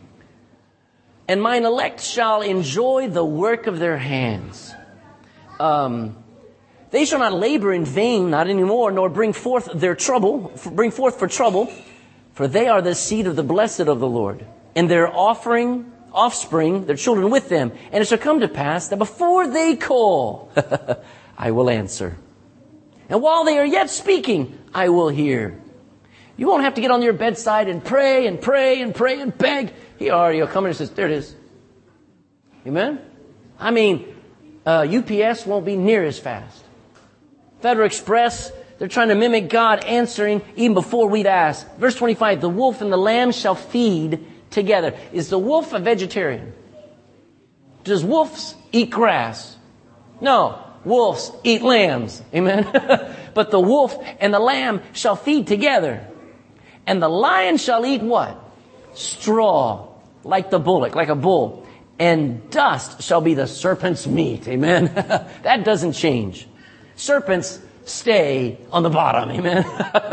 And mine elect shall enjoy the work of their hands. Um, They shall not labor in vain, not anymore, nor bring forth their trouble, bring forth for trouble, for they are the seed of the blessed of the Lord, and their offering, offspring, their children with them. And it shall come to pass that before they call, I will answer. And while they are yet speaking, I will hear. You won't have to get on your bedside and pray and pray and pray and beg. He already will come in and says, there it is. Amen? I mean, uh, U P S won't be near as fast. Federal Express, they're trying to mimic God answering even before we'd ask. Verse twenty-five, the wolf and the lamb shall feed together. Is the wolf a vegetarian? Does wolves eat grass? No. Wolves eat lambs. Amen. But the wolf and the lamb shall feed together. And the lion shall eat what? Straw, like the bullock, like a bull. And dust shall be the serpent's meat. Amen. That doesn't change. Serpents stay on the bottom. Amen.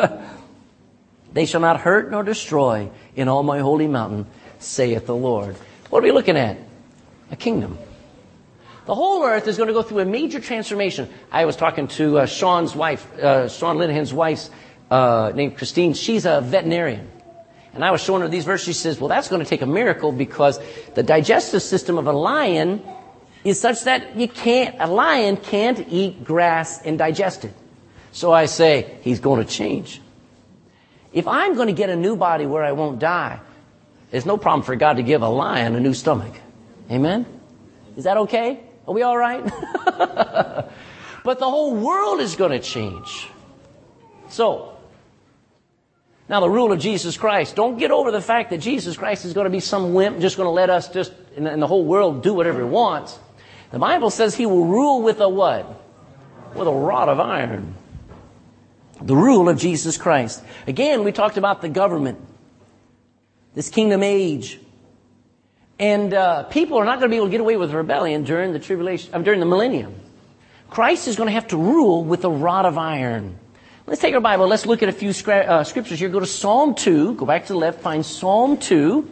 They shall not hurt nor destroy in all my holy mountain, saith the Lord. What are we looking at? A kingdom. The whole earth is going to go through a major transformation. I was talking to uh, Sean's wife, uh, Sean Linehan's wife, uh, named Christine. She's a veterinarian. And I was showing her these verses. She says, well, that's going to take a miracle because the digestive system of a lion is such that you can't, a lion can't eat grass and digest it. So I say, he's going to change. If I'm going to get a new body where I won't die, there's no problem for God to give a lion a new stomach. Amen? Is that okay? Are we all right? But the whole world is going to change. So, now the rule of Jesus Christ. Don't get over the fact that Jesus Christ is going to be some wimp, just going to let us just, in the, in the whole world, do whatever he wants. The Bible says he will rule with a what? with a rod of iron. The rule of Jesus Christ. Again, we talked about the government, this kingdom age. And uh, people are not going to be able to get away with rebellion during the tribulation, uh, during the millennium. Christ is going to have to rule with a rod of iron. Let's take our Bible. Let's look at a few scra- uh, scriptures here. Go to Psalm two. Go back to the left. Find Psalm two.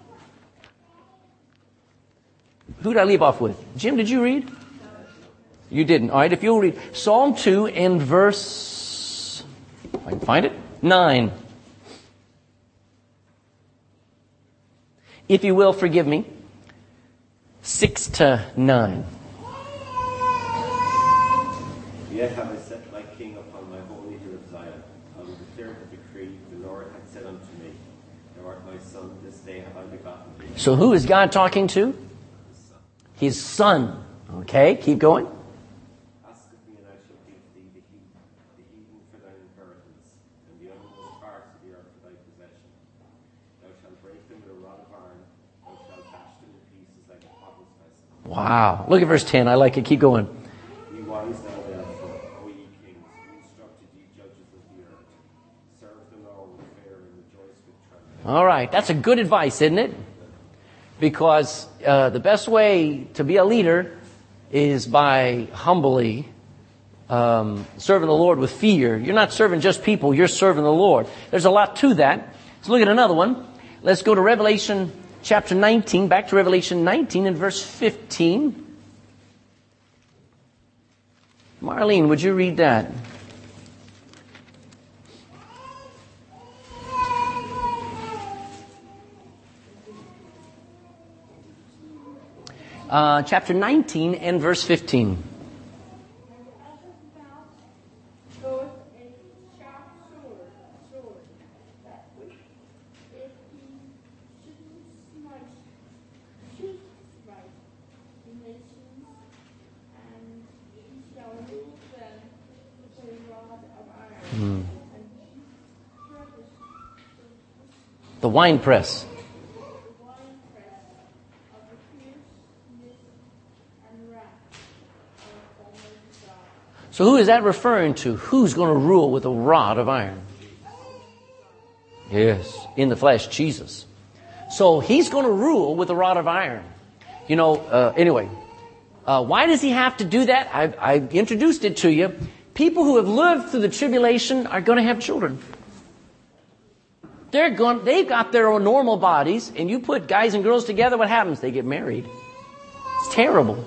Who did I leave off with? Jim, did you read? You didn't. All right, if you'll read Psalm two and verse, if I can find it, nine. If you will, forgive me. Six to nine. Yet have I set my king upon my holy hill of Zion. I will declare the decree the Lord hath said unto me, Thou art my son, this day have I begotten thee. So who is God talking to? His son. Okay, keep going. Ask of me, and I shall give thee the heathen, the heathen for thine inheritance, and the uttermost parts of the earth for thy possession. Thou shalt break them with a rod of iron, thou shalt dash them in pieces like a potter's vessel. Wow. Look at verse ten. I like it. Keep going. Be wise thou therefore, O ye kings, be instructed ye judges of the earth. Serve the Lord with fear and rejoice with trembling. All right. That's a good advice, isn't it? Because uh, the best way to be a leader is by humbly um, serving the Lord with fear. You're not serving just people, you're serving the Lord. There's a lot to that. Let's look at another one. Let's go to Revelation chapter nineteen, back to Revelation nineteen and verse fifteen. Marlene, would you read that? Uh, chapter nineteen and verse fifteen. Hmm. The wine press. So who is that referring to? Who's going to rule with a rod of iron? Yes, in the flesh, Jesus. So he's going to rule with a rod of iron. You know, uh, anyway, uh, why does he have to do that? I've, I've introduced it to you. People who have lived through the tribulation are going to have children. They're going, they've got their own normal bodies, and you put guys and girls together, what happens? They get married. It's terrible.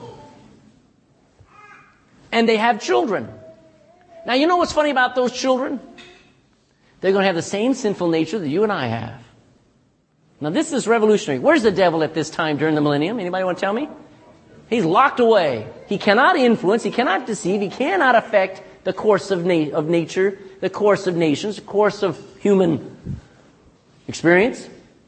And they have children. Now, you know what's funny about those children? They're going to have the same sinful nature that you and I have. Now, this is revolutionary. Where's the devil at this time during the millennium? Anybody want to tell me? He's locked away. He cannot influence. He cannot deceive. He cannot affect the course of, na- of nature, the course of nations, the course of human experience.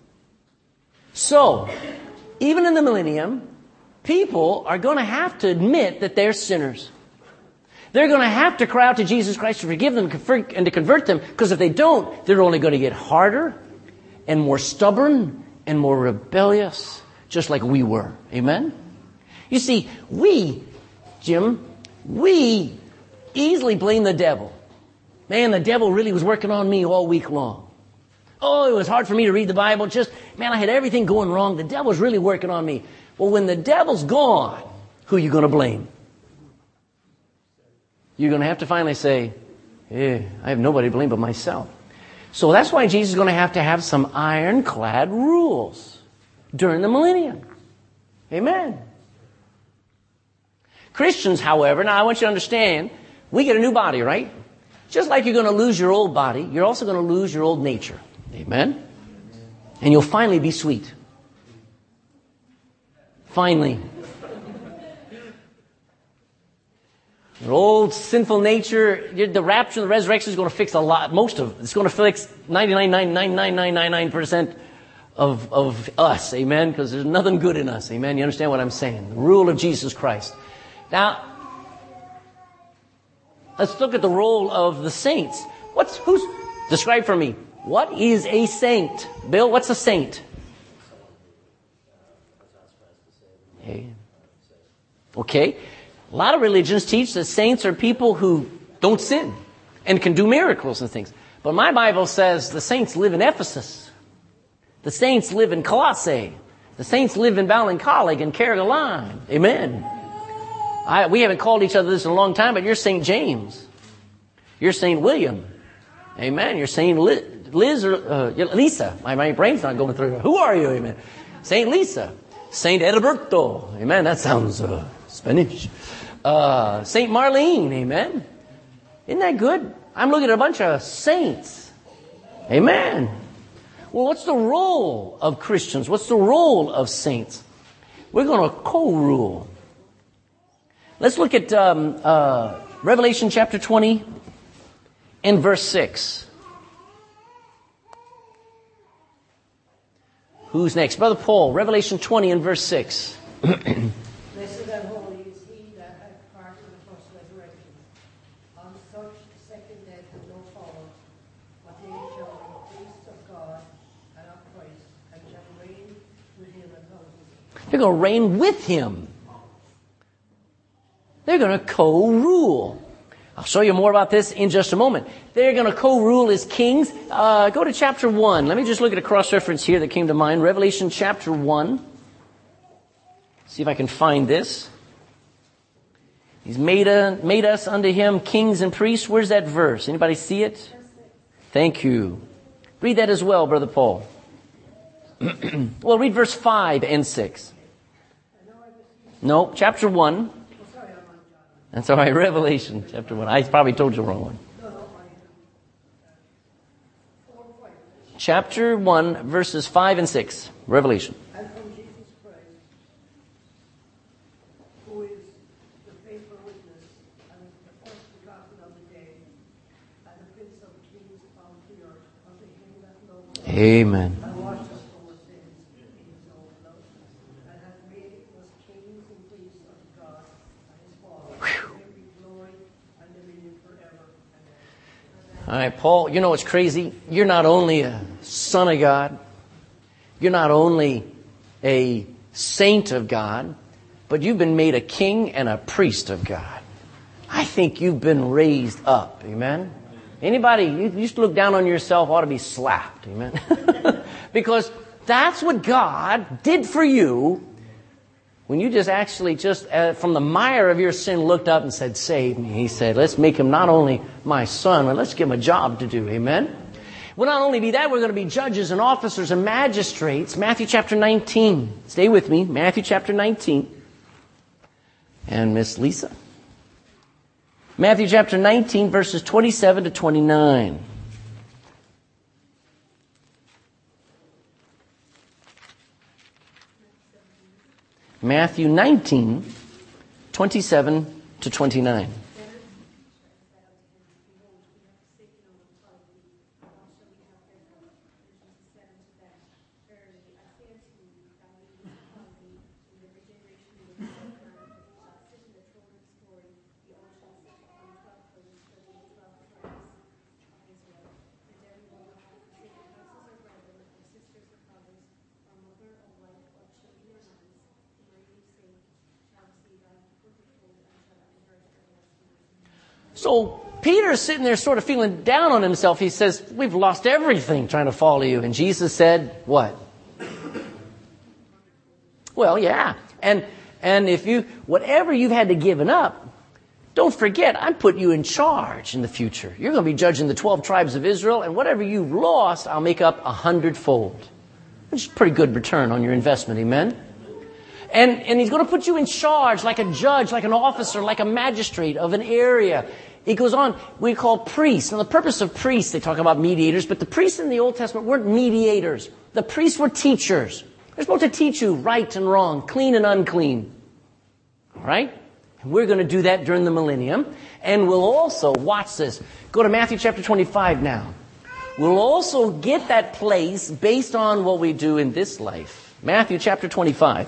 So, even in the millennium, people are going to have to admit that they're sinners. They're going to have to cry out to Jesus Christ to forgive them and to convert them, because if they don't, they're only going to get harder and more stubborn and more rebellious, just like we were. Amen? You see, we, Jim, we easily blame the devil. Man, the devil really was working on me all week long. Oh, it was hard for me to read the Bible. Just, man, I had everything going wrong. The devil's really working on me. Well, when the devil's gone, who are you going to blame? You're going to have to finally say, eh, I have nobody to blame but myself. So that's why Jesus is going to have to have some ironclad rules during the millennium. Amen. Christians, however, now I want you to understand, we get a new body, right? Just like you're going to lose your old body, you're also going to lose your old nature. Amen? And you'll finally be sweet. Finally. Your old sinful nature, the rapture and the resurrection is going to fix a lot, most of it. It's going to fix ninety-nine point nine nine nine nine nine nine percent of, of us. Amen? Because there's nothing good in us. Amen? You understand what I'm saying? The rule of Jesus Christ. Now, let's look at the role of the saints. What's, who's, describe for me, what is a saint? Bill, what's a saint? Hey. Okay. A lot of religions teach that saints are people who don't sin and can do miracles and things. But my Bible says the saints live in Ephesus. The saints live in Colossae. The saints live in Ballincollig and Carolina. Amen. I, we haven't called each other this in a long time, but you're Saint James. You're Saint William. Amen. You're Saint Liz, Liz or uh, Lisa. My, my brain's not going through. Who are you? Amen. Saint Lisa. Saint Edilberto. Amen. That sounds uh, Spanish. Uh, Saint Marlene. Amen. Isn't that good? I'm looking at a bunch of saints. Amen. Well, what's the role of Christians? What's the role of saints? We're going to co-rule. Let's look at um, uh, Revelation chapter twenty and verse six. Who's next? Brother Paul, Revelation twenty and verse six. Blessed and holy is he that hath part in the first resurrection. On such the second death has no power, but they shall be priests of God and of Christ, and shall reign with him and houses. They're going to reign with him. They're going to co-rule. I'll show you more about this in just a moment. They're going to co-rule as kings. Uh, go to chapter one. Let me just look at a cross-reference here that came to mind. Revelation chapter one. See if I can find this. He's made, a, made us unto him kings and priests. Where's that verse? Anybody see it? Thank you. Read that as well, Brother Paul. Well, read verse five and six. No, chapter one. That's all right, Revelation chapter one. I probably told you the wrong one. Chapter one, verses five and six. Revelation. And from Jesus Christ, who is the faithful witness and the first begotten of the dead, and the Prince of kings of the earth, unto him that loved us, Amen. and washed us from our sins in his own blood, and hath made us kings and priests of God and his Father. To him be glory and dominion forever and ever. All right, Paul, you know what's crazy? You're not only a son of God, you're not only a saint of God, but you've been made a king and a priest of God. I think you've been raised up. Amen? Anybody, you used to look down on yourself, ought to be slapped. Amen? Because that's what God did for you when you just actually just uh, from the mire of your sin looked up and said, save me. He said, let's make him not only my son, but let's give him a job to do. Amen? We'll not only be that, we're going to be judges and officers and magistrates. Matthew chapter nineteen. Stay with me. Matthew chapter nineteen. And Miss Lisa. Matthew chapter nineteen, verses twenty-seven to twenty-nine. Matthew nineteen, twenty-seven to twenty-nine. So Peter's sitting there sort of feeling down on himself. He says, we've lost everything trying to follow you. And Jesus said, what? Well, yeah. And and if you, whatever you've had to give up, don't forget, I'm putting you in charge in the future. You're going to be judging the twelve tribes of Israel, and whatever you've lost, I'll make up a hundredfold. Which is a pretty good return on your investment, amen? And, and he's going to put you in charge like a judge, like an officer, like a magistrate of an area. He goes on, we call priests. Now the purpose of priests, they talk about mediators, but the priests in the Old Testament weren't mediators. The priests were teachers. They're supposed to teach you right and wrong, clean and unclean. All right? And we're going to do that during the millennium. And we'll also, watch this, go to Matthew chapter twenty-five now. We'll also get that place based on what we do in this life. Matthew chapter twenty-five.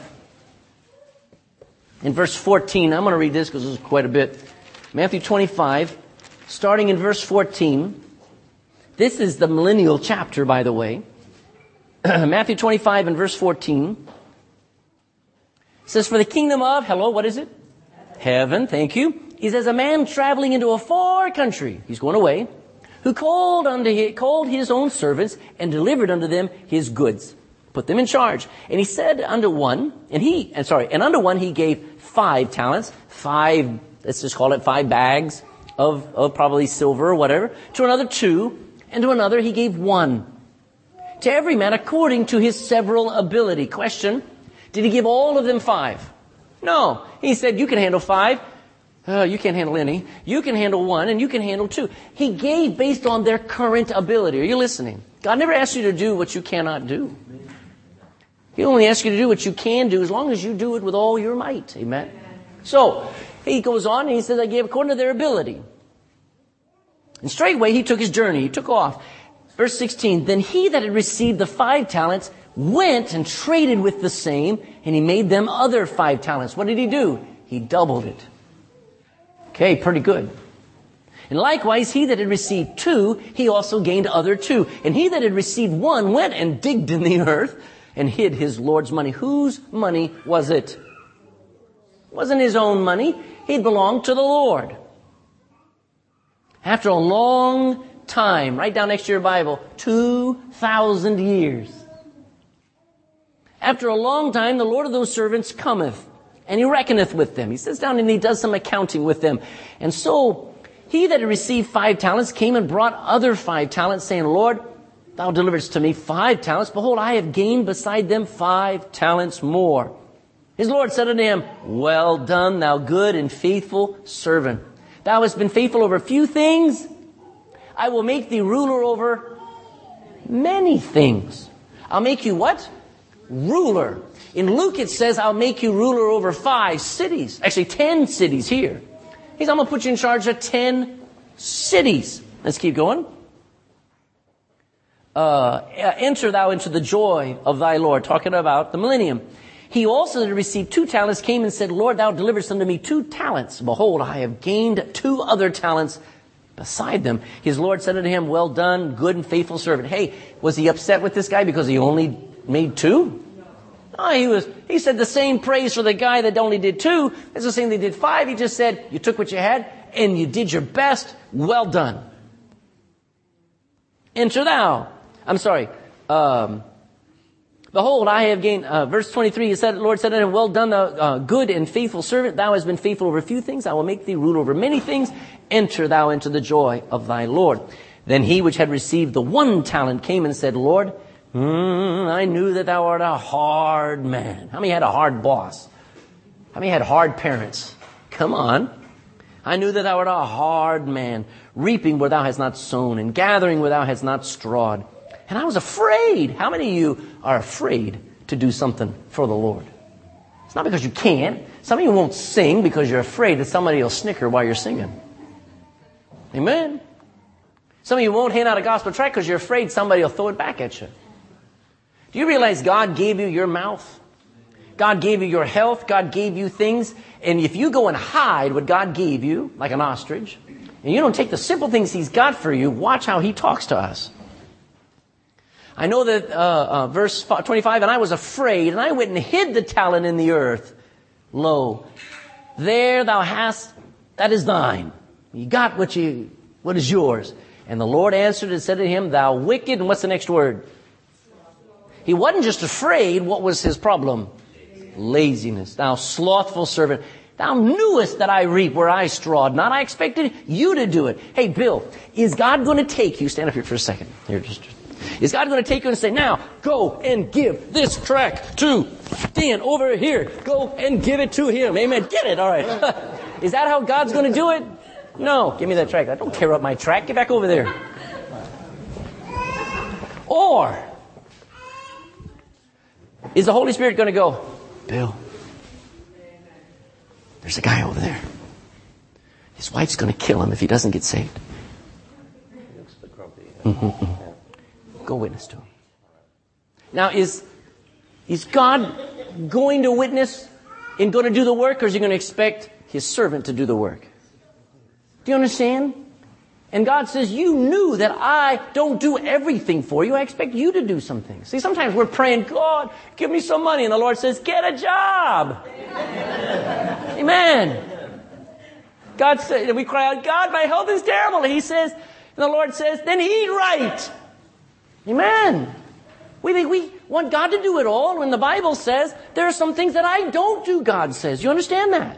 In verse fourteen, I'm going to read this because this is quite a bit. Matthew twenty-five, starting in verse fourteen. This is the millennial chapter, by the way. Matthew twenty-five and verse fourteen. It says, for the kingdom of, hello, what is it? Heaven, thank you. He says, a man traveling into a far country, he's going away, who called unto his, called his own servants and delivered unto them his goods, put them in charge. And he said unto one, and he, and sorry, and unto one he gave five talents, five, let's just call it five bags of, of probably silver or whatever. To another two, and to another he gave one. To every man according to his several ability. Question, did he give all of them five? No. He said, you can handle five. Uh, you can't handle any. You can handle one, and you can handle two. He gave based on their current ability. Are you listening? God never asked you to do what you cannot do. He only asks you to do what you can do as long as you do it with all your might. Amen? So, he goes on and he says, I gave according to their ability. And straightway he took his journey. He took off. Verse sixteen, then he that had received the five talents went and traded with the same, and he made them other five talents. What did he do? He doubled it. Okay, pretty good. And likewise, he that had received two, he also gained other two. And he that had received one went and digged in the earth and hid his Lord's money. Whose money was it? It wasn't his own money. He belonged to the Lord. After a long time, write down next to your Bible, two thousand years. After a long time, the Lord of those servants cometh, and he reckoneth with them. He sits down and he does some accounting with them. And so, he that had received five talents came and brought other five talents, saying, Lord, thou deliveredst to me five talents. Behold, I have gained beside them five talents more. His Lord said unto him, well done, thou good and faithful servant. Thou hast been faithful over a few things. I will make thee ruler over many things. I'll make you what? Ruler. In Luke it says, I'll make you ruler over five cities. Actually, ten cities here. He says, I'm going to put you in charge of ten cities. Let's keep going. Uh, enter thou into the joy of thy Lord. Talking about the millennium. He also that received two talents came and said, Lord, thou deliverest unto me two talents. Behold, I have gained two other talents beside them. His Lord said unto him, well done, good and faithful servant. Hey, was he upset with this guy because he only made two? No, he was, he said the same praise for the guy that only did two. It's the same they did five. He just said, you took what you had and you did your best. Well done. Enter thou. I'm sorry. Um, Behold, I have gained, uh, verse twenty-three, he said, the Lord said unto him, well done, thou uh, good and faithful servant. Thou hast been faithful over a few things. I will make thee rule over many things. Enter thou into the joy of thy Lord. Then he which had received the one talent came and said, Lord, mm, I knew that thou art a hard man. How many had a hard boss? How many had hard parents? Come on. I knew that thou art a hard man, reaping where thou hast not sown, and gathering where thou hast not strawed. And I was afraid. How many of you are afraid to do something for the Lord? It's not because you can't. Some of you won't sing because you're afraid that somebody will snicker while you're singing. Amen. Some of you won't hand out a gospel tract because you're afraid somebody will throw it back at you. Do you realize God gave you your mouth? God gave you your health. God gave you things. And if you go and hide what God gave you, like an ostrich, and you don't take the simple things He's got for you, watch how He talks to us. I know that, uh, uh, verse twenty-five, and I was afraid, and I went and hid the talent in the earth. Lo, there thou hast, that is thine. You got what you, what is yours. And the Lord answered and said to him, thou wicked, and what's the next word? He wasn't just afraid. What was his problem? Laziness. Thou slothful servant. Thou knewest that I reap where I strawed not. I expected you to do it. Hey, Bill, is God going to take you, stand up here for a second. Here, just, is God going to take you and say, now, go and give this tract to Dan over here. Go and give it to him. Amen. Get it. All right. Is that how God's going to do it? No. Give me that tract. I don't tear up my tract. Get back over there. Or is the Holy Spirit going to go, Bill, there's a guy over there. His wife's going to kill him if he doesn't get saved. He looks a bit grumpy. Mm-hmm, mm-hmm. Go witness to him. Now, is, is God going to witness and going to do the work, or is He going to expect His servant to do the work? Do you understand? And God says, you knew that I don't do everything for you. I expect you to do some things. See, sometimes we're praying, God, give me some money. And the Lord says, get a job. Amen. God said, and we cry out, God, my health is terrible. And He says, and the Lord says, then eat right. Amen. We think we want God to do it all when the Bible says there are some things that I don't do, God says. You understand that?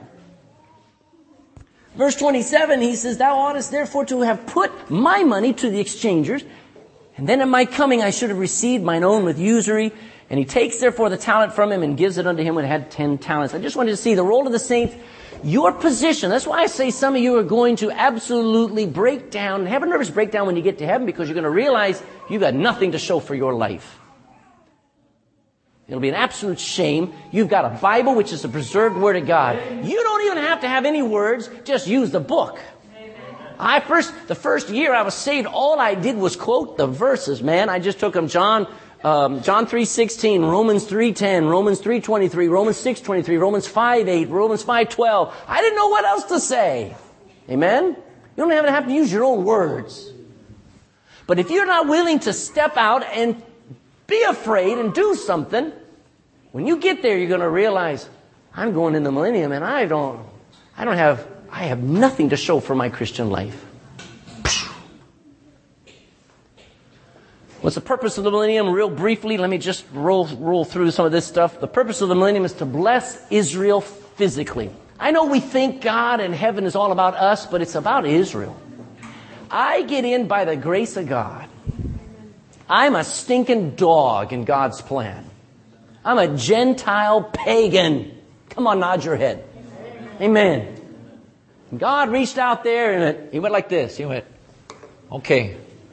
Verse twenty-seven, He says, thou oughtest therefore to have put my money to the exchangers, and then at my coming I should have received mine own with usury. And He takes therefore the talent from him and gives it unto him when he had ten talents. I just wanted to see the role of the saints, your position. That's why I say some of you are going to absolutely break down, have a nervous breakdown when you get to heaven, because you're going to realize you've got nothing to show for your life. It'll be an absolute shame. You've got a Bible, which is the preserved Word of God. You don't even have to have any words. Just use the book. I first, the first year I was saved, all I did was quote the verses, man. I just took them, John, um, John three sixteen, Romans three ten, Romans three twenty-three, Romans six twenty-three, Romans five eight, Romans five twelve. I didn't know what else to say. Amen? You don't even have to use your own words. But if you're not willing to step out and be afraid and do something, when you get there, you're going to realize, I'm going in the millennium and I don't, I don't have, I have nothing to show for my Christian life. What's the purpose of the millennium? Real briefly, let me just roll, roll through some of this stuff. The purpose of the millennium is to bless Israel physically. I know we think God and heaven is all about us, but it's about Israel. I get in by the grace of God. I'm a stinking dog in God's plan. I'm a Gentile pagan. Come on, nod your head. Amen. God reached out there and He went like this. He went, okay.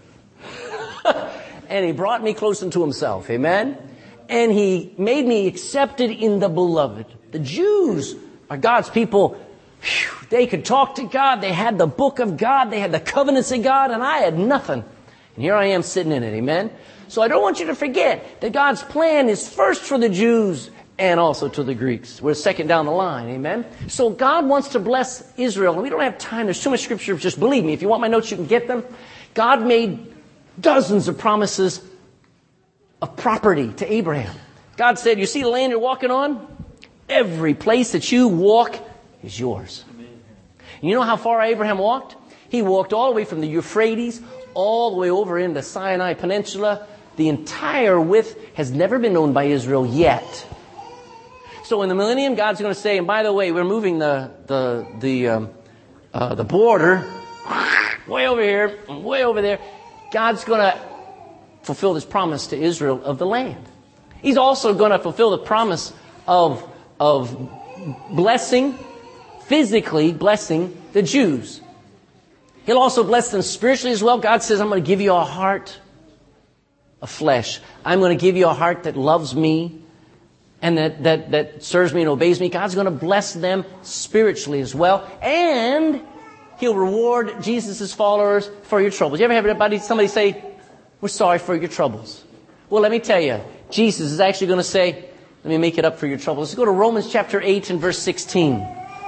And He brought me close unto Himself. Amen. And He made me accepted in the beloved. The Jews are God's people. Whew, they could talk to God. They had the book of God. They had the covenants of God. And I had nothing. And here I am sitting in it, amen? So I don't want you to forget that God's plan is first for the Jews and also to the Greeks. We're second down the line, amen? So God wants to bless Israel. And we don't have time. There's too much scripture. Just believe me. If you want my notes, you can get them. God made dozens of promises of property to Abraham. God said, you see the land you're walking on? Every place that you walk is yours. And you know how far Abraham walked? He walked all the way from the Euphrates all the way over into Sinai Peninsula. The entire width has never been known by Israel yet. So in the millennium, God's going to say, and by the way, we're moving the the the um, uh, the border way over here, way over there. God's going to fulfill this promise to Israel of the land. He's also going to fulfill the promise of of blessing, physically blessing the Jews. He'll also bless them spiritually as well. God says, I'm going to give you a heart of flesh. I'm going to give you a heart that loves me and that, that, that serves me and obeys me. God's going to bless them spiritually as well. And He'll reward Jesus' followers for your troubles. You ever have anybody, somebody say, we're sorry for your troubles? Well, let me tell you, Jesus is actually going to say, let me make it up for your troubles. Let's go to Romans chapter eight and verse sixteen.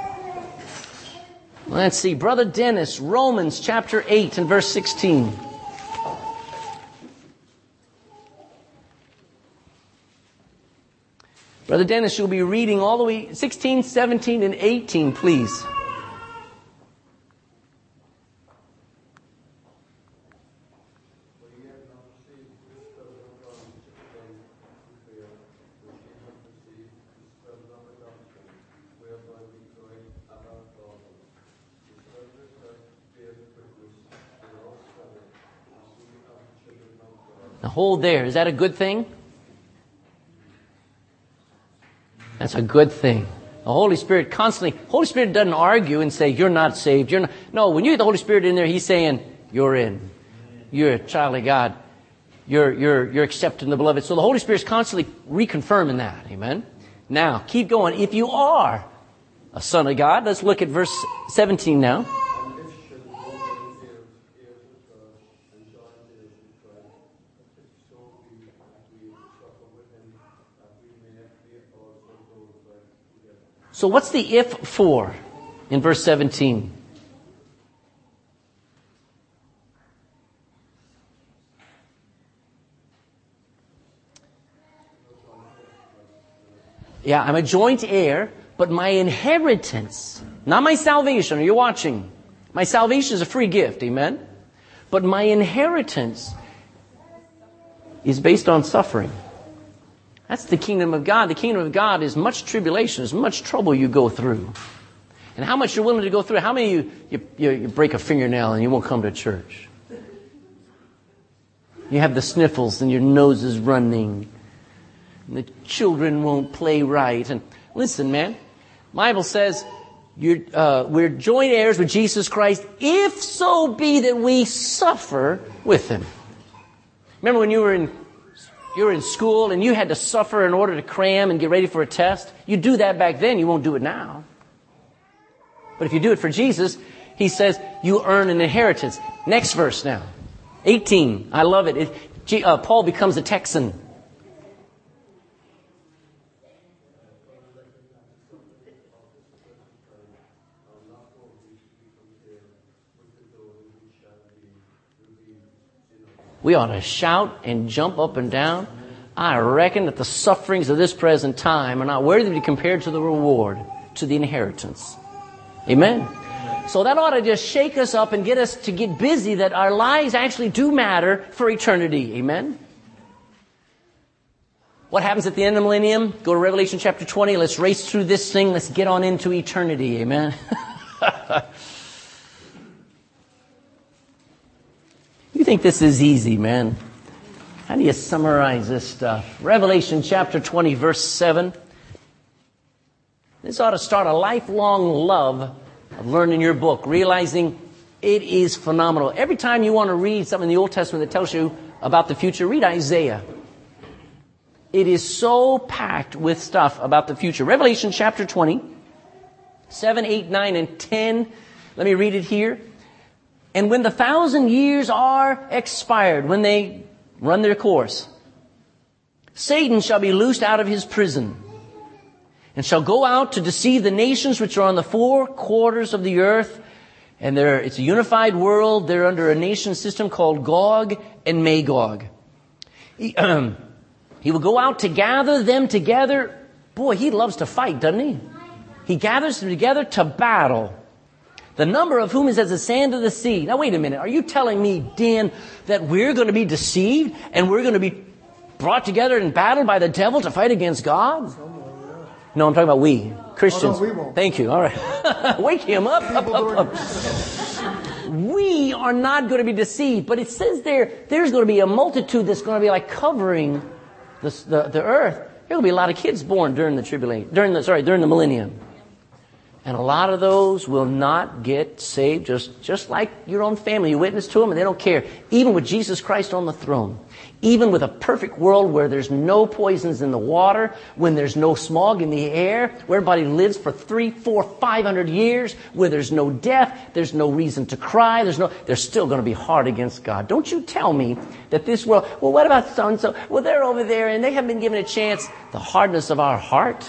Let's see, Brother Dennis, Romans chapter eight and verse sixteen. Brother Dennis, you'll be reading all the way, sixteen, seventeen, and eighteen, please. Now hold there. Is that a good thing? That's a good thing. The Holy Spirit constantly, Holy Spirit doesn't argue and say, you're not saved. You're not. No, when you get the Holy Spirit in there, He's saying, you're in. You're a child of God. You're, you're, you're accepted in the beloved. So the Holy Spirit's constantly reconfirming that. Amen. Now, keep going. If you are a son of God, let's look at verse seventeen now. So what's the if for in verse seventeen? Yeah, I'm a joint heir, but my inheritance Not my salvation. Are you watching? My salvation is a free gift. Amen? But my inheritance is based on suffering. That's the kingdom of God. The kingdom of God is much tribulation, is much trouble you go through. And how much you're willing to go through. How many of you, you, you break a fingernail and you won't come to church? You have the sniffles and your nose is running. And the children won't play right. And listen, man, the Bible says you're, uh, we're joint heirs with Jesus Christ, if so be that we suffer with Him. Remember when you were in you were in school and you had to suffer in order to cram and get ready for a test? You do that back then, you won't do it now. But if you do it for Jesus, He says you earn an inheritance. Next verse now. eighteen. I love it. it uh, Paul becomes a Texan. We ought to shout and jump up and down. I reckon that the sufferings of this present time are not worthy to be compared to the reward, to the inheritance. Amen. So that ought to just shake us up and get us to get busy that our lives actually do matter for eternity. Amen. What happens at the end of the millennium? Go to Revelation chapter twenty. Let's race through this thing. Let's get on into eternity. Amen. You think this is easy, man? How do you summarize this stuff? Revelation chapter twenty, verse seven. This ought to start a lifelong love of learning your book, realizing it is phenomenal. Every time you want to read something in the Old Testament that tells you about the future, read Isaiah. It is so packed with stuff about the future. Revelation chapter twenty, seven, eight, nine, and ten. Let me read it here. And when the thousand years are expired, when they run their course, Satan shall be loosed out of his prison and shall go out to deceive the nations which are on the four quarters of the earth. And they're, it's a unified world. They're under a nation system called Gog and Magog. He, um, he will go out to gather them together. Boy, he loves to fight, doesn't he? He gathers them together to battle. The number of whom is as the sand of the sea. Now, wait a minute. Are you telling me, Dan, that we're going to be deceived and we're going to be brought together in battle by the devil to fight against God? No, I'm talking about we, Christians. Oh, no, we won't. Thank you. All right. Wake him up, up, up, up. We are not going to be deceived. But it says there, there's going to be a multitude that's going to be like covering the, the, the earth. There will be a lot of kids born during the tribulation, during the, sorry, during the millennium. And a lot of those will not get saved, just, just like your own family. You witness to them and they don't care. Even with Jesus Christ on the throne. Even with a perfect world where there's no poisons in the water, when there's no smog in the air, where everybody lives for three, four, five hundred years, where there's no death, there's no reason to cry, there's no, they're still going to be hard against God. Don't you tell me that this world, well, what about so-and-so? Well, they're over there and they haven't been given a chance. The hardness of our heart.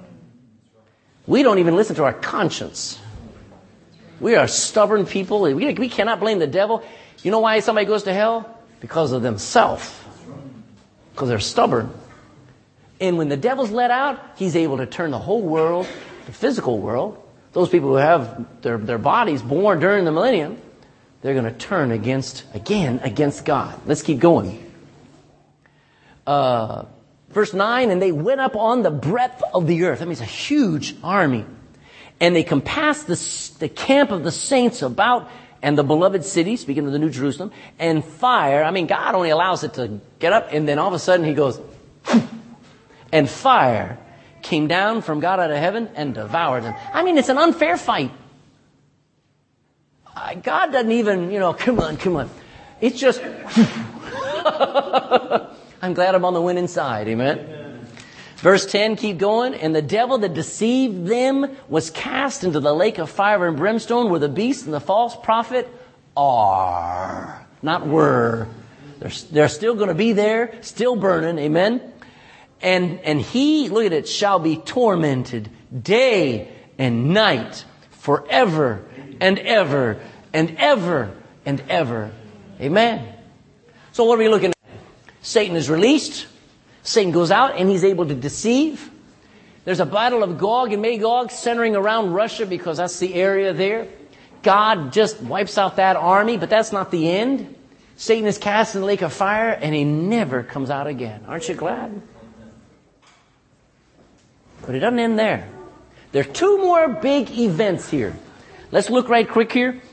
We don't even listen to our conscience. We are stubborn people. We, we cannot blame the devil. You know why somebody goes to hell? Because of themselves. Because they're stubborn. And when the devil's let out, he's able to turn the whole world, the physical world, those people who have their, their bodies born during the millennium, they're going to turn against, again, against God. Let's keep going. Uh... Verse nine, and they went up on the breadth of the earth. That means a huge army. And they compassed the, the camp of the saints about and the beloved city, speaking of the New Jerusalem, and fire. I mean, God only allows it to get up, and then all of a sudden he goes, and fire came down from God out of heaven and devoured them. I mean, it's an unfair fight. God doesn't even, you know, come on, come on. It's just... I'm glad I'm on the winning side. Amen. Amen. Verse ten, keep going. And the devil that deceived them was cast into the lake of fire and brimstone where the beast and the false prophet are. Not were. They're, they're still going to be there, still burning. Amen. And, and he, look at it, shall be tormented day and night forever and ever and ever and ever. Amen. So what are we looking at? Satan is released. Satan goes out and he's able to deceive. There's a battle of Gog and Magog centering around Russia because that's the area there. God just wipes out that army, but that's not the end. Satan is cast in the lake of fire, and he never comes out again. Aren't you glad? But it doesn't end there. There are two more big events here. Let's look right quick here.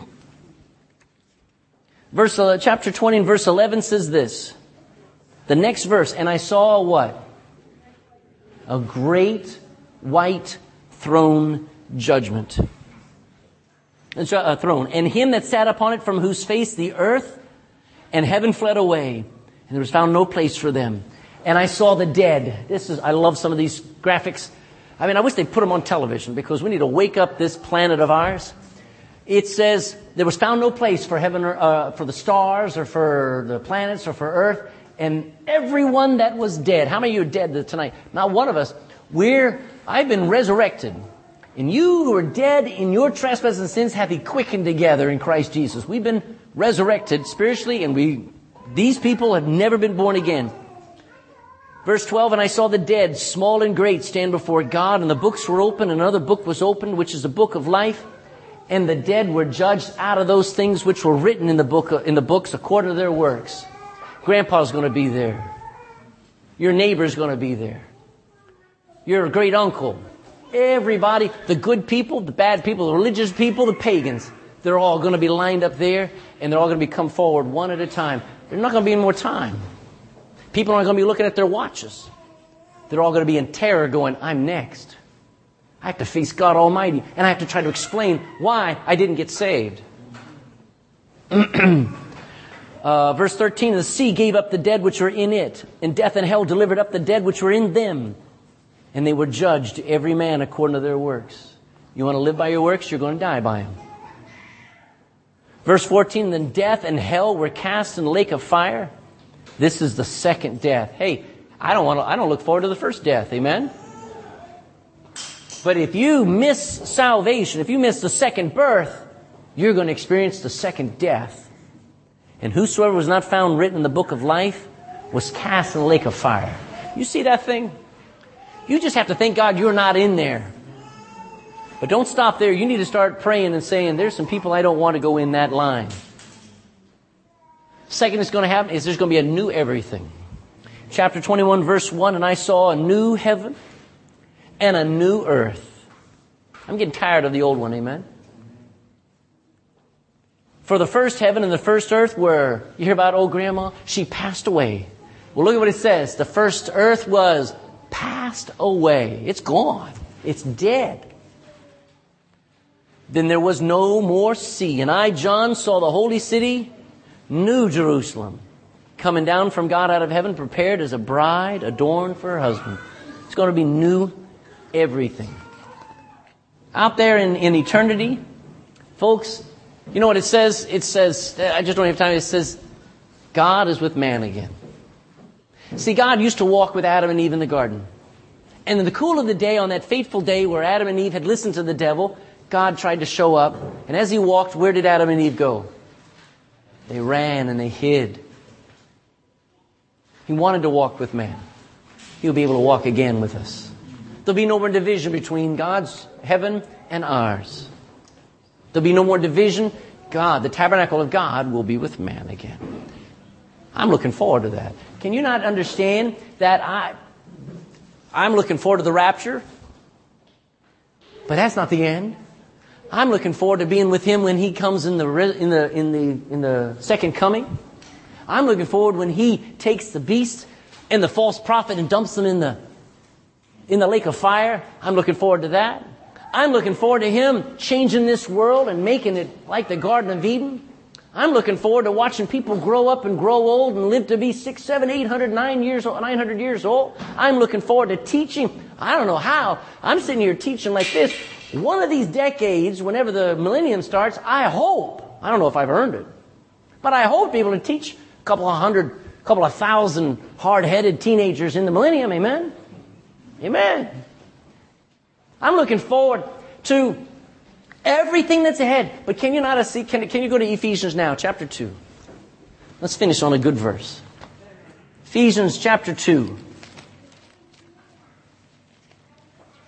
Verse uh, chapter twenty and verse eleven says this. The next verse, and I saw what? A great white throne judgment. A throne. And him that sat upon it, from whose face the earth and heaven fled away, and there was found no place for them. And I saw the dead. This is, I love some of these graphics. I mean, I wish they'd put them on television, because we need to wake up this planet of ours. It says there was found no place for heaven, or, uh, for the stars, or for the planets, or for earth, and everyone that was dead. How many of you are dead tonight? Not one of us. We're, I've been resurrected. And you who are dead in your trespasses and sins hath he quickened together in Christ Jesus. We've been resurrected spiritually, and we, these people have never been born again. Verse twelve, and I saw the dead, small and great, stand before God, and the books were open, and another book was opened, which is the book of life. And the dead were judged out of those things which were written in the book, in the books according to their works. Grandpa's going to be there. Your neighbor's going to be there. Your great uncle. Everybody, the good people, the bad people, the religious people, the pagans, they're all going to be lined up there, and they're all going to be come forward one at a time. There's not going to be any more time. People aren't going to be looking at their watches. They're all going to be in terror going, I'm next. I have to face God Almighty, and I have to try to explain why I didn't get saved. uh, verse thirteen, the sea gave up the dead which were in it, and death and hell delivered up the dead which were in them. And they were judged, every man according to their works. You want to live by your works, you're going to die by them. Verse fourteen, then death and hell were cast in the lake of fire. This is the second death. Hey, I don't want to, I don't look forward to the first death. Amen? But if you miss salvation, if you miss the second birth, you're going to experience the second death. And whosoever was not found written in the book of life was cast in the lake of fire. You see that thing? You just have to thank God you're not in there. But don't stop there. You need to start praying and saying, there's some people I don't want to go in that line. Second that's going to happen is there's going to be a new everything. Chapter twenty-one, verse one, and I saw a new heaven and a new earth. I'm getting tired of the old one, amen? For the first heaven and the first earth were, you hear about old grandma? She passed away. Well, look at what it says. The first earth was passed away. It's gone. It's dead. Then there was no more sea. And I, John, saw the holy city, New Jerusalem, coming down from God out of heaven, prepared as a bride adorned for her husband. It's going to be new everything. Out there in, in eternity, folks, you know what it says? It says, I just don't have time, it says, God is with man again. See, God used to walk with Adam and Eve in the garden. And in the cool of the day, on that fateful day where Adam and Eve had listened to the devil, God tried to show up. And as he walked, where did Adam and Eve go? They ran and they hid. He wanted to walk with man. He'll be able to walk again with us. There'll be no more division between God's heaven and ours. There'll be no more division. God, the tabernacle of God, will be with man again. I'm looking forward to that. Can you not understand that I, I'm looking forward to the rapture? But that's not the end. I'm looking forward to being with Him when He comes in the in the in the in the second coming. I'm looking forward when He takes the beast and the false prophet and dumps them in the in the lake of fire. I'm looking forward to that. I'm looking forward to Him changing this world and making it like the Garden of Eden. I'm looking forward to watching people grow up and grow old and live to be six, seven, eight hundred, nine years old, nine hundred years old. I'm looking forward to teaching. I don't know how. I'm sitting here teaching like this. One of these decades, whenever the millennium starts, I hope, I don't know if I've earned it, but I hope to be able to teach a couple of hundred, a couple of thousand hard-headed teenagers in the millennium. Amen? Amen. I'm looking forward to everything that's ahead. But can you not see, can, can you go to Ephesians now, chapter two? Let's finish on a good verse. Ephesians chapter two.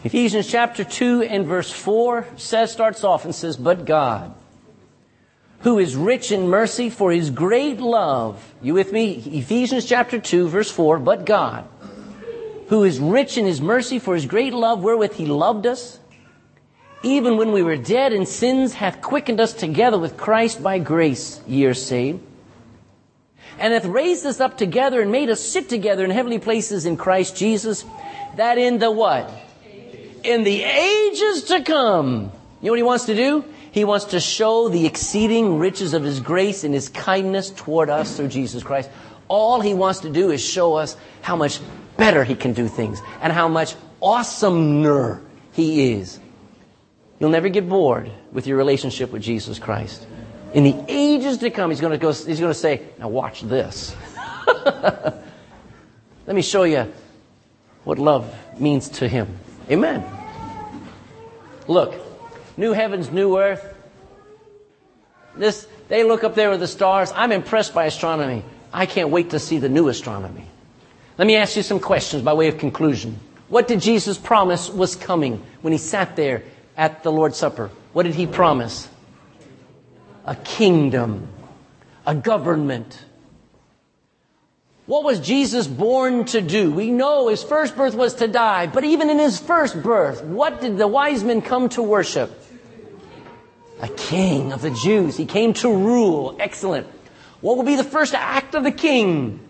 Ephesians chapter two and verse four says, starts off and says, but God, who is rich in mercy for his great love. You with me? Ephesians chapter two, verse four. But God, who is rich in his mercy for his great love, wherewith he loved us, even when we were dead in sins, hath quickened us together with Christ. By grace ye are saved. And hath raised us up together and made us sit together in heavenly places in Christ Jesus, that in the what? In the ages to come. You know what he wants to do? He wants to show the exceeding riches of his grace and his kindness toward us through Jesus Christ. All he wants to do is show us how much better he can do things and how much awesomer he is. You'll never get bored with your relationship with Jesus Christ. In the ages to come, he's going to go, he's going to say, now watch this. Let me show you what love means to him. Amen. Look. New heavens, new earth. This, they look up there with the stars. I'm impressed by astronomy. I can't wait to see the new astronomy. Let me ask you some questions by way of conclusion. What did Jesus promise was coming when he sat there at the Lord's Supper? What did he promise? A kingdom, a government. What was Jesus born to do? We know his first birth was to die, but even in his first birth, what did the wise men come to worship? A king of the Jews. He came to rule. Excellent. What will be the first act of the king?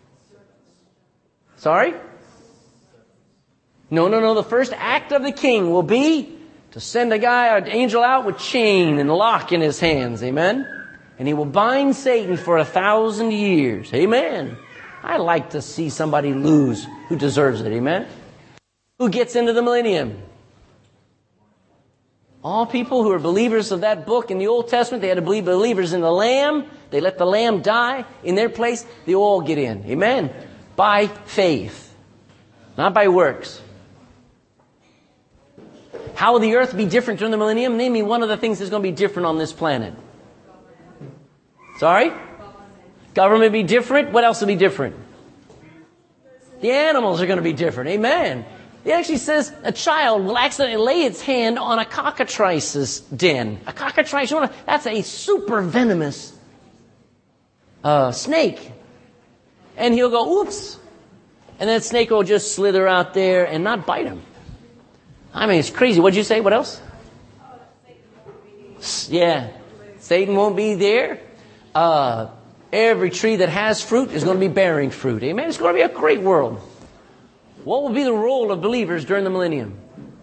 Sorry? No, no, no. The first act of the king will be to send a guy, an angel out with chain and lock in his hands. Amen? And he will bind Satan for a thousand years. Amen. I like to see somebody lose who deserves it. Amen? Who gets into the millennium? All people who are believers of that book in the Old Testament, they had to be believers in the Lamb. They let the Lamb die in their place. They all get in. Amen? By faith. Not by works. How will the earth be different during the millennium? Name me one of the things that's going to be different on this planet. Sorry? Government be different. What else will be different? The animals are going to be different. Amen. It actually says a child will accidentally lay its hand on a cockatrice's den. A cockatrice, you know, that's a super venomous uh, snake. And he'll go, oops. And that snake will just slither out there and not bite him. I mean, it's crazy. What'd you say? What else? Yeah. Satan won't be there. Uh, every tree that has fruit is going to be bearing fruit. Amen. It's going to be a great world. What will be the role of believers during the millennium?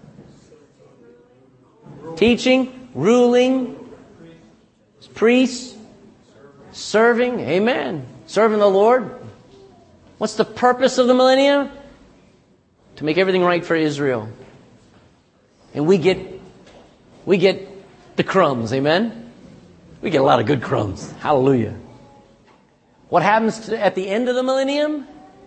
Teaching, ruling, priests, serving. Amen. Serving the Lord. What's the purpose of the millennium? To make everything right for Israel. And we get, we get the crumbs. Amen. We get a lot of good crumbs. Hallelujah. What happens to, at the end of the millennium?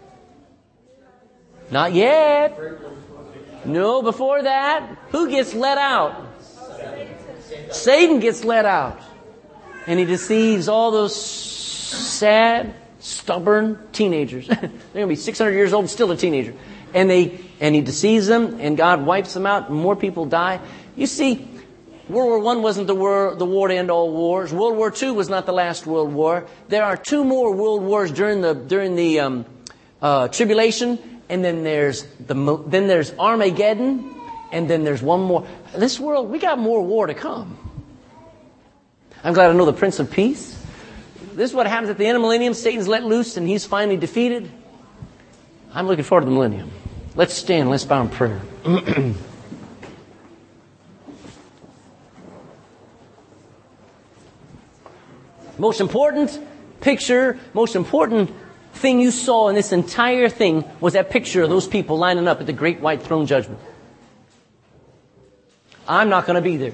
Not yet. No, before that, who gets let out? Satan gets let out. And he deceives all those sad, stubborn teenagers. They're going to be six hundred years old and still a teenager. And they and he deceives them, and God wipes them out, and more people die. You see, World War One wasn't the war, the war to end all wars. World War Two was not the last world war. There are two more world wars during the during the um, uh, tribulation. And then there's the then there's Armageddon, and then there's one more. This world, we got more war to come. I'm glad I know the Prince of Peace. This is what happens at the end of the millennium. Satan's let loose, and he's finally defeated. I'm looking forward to the millennium. Let's stand. Let's bow in prayer. Most important picture, most important thing you saw in this entire thing was that picture of those people lining up at the great white throne judgment. I'm not going to be there.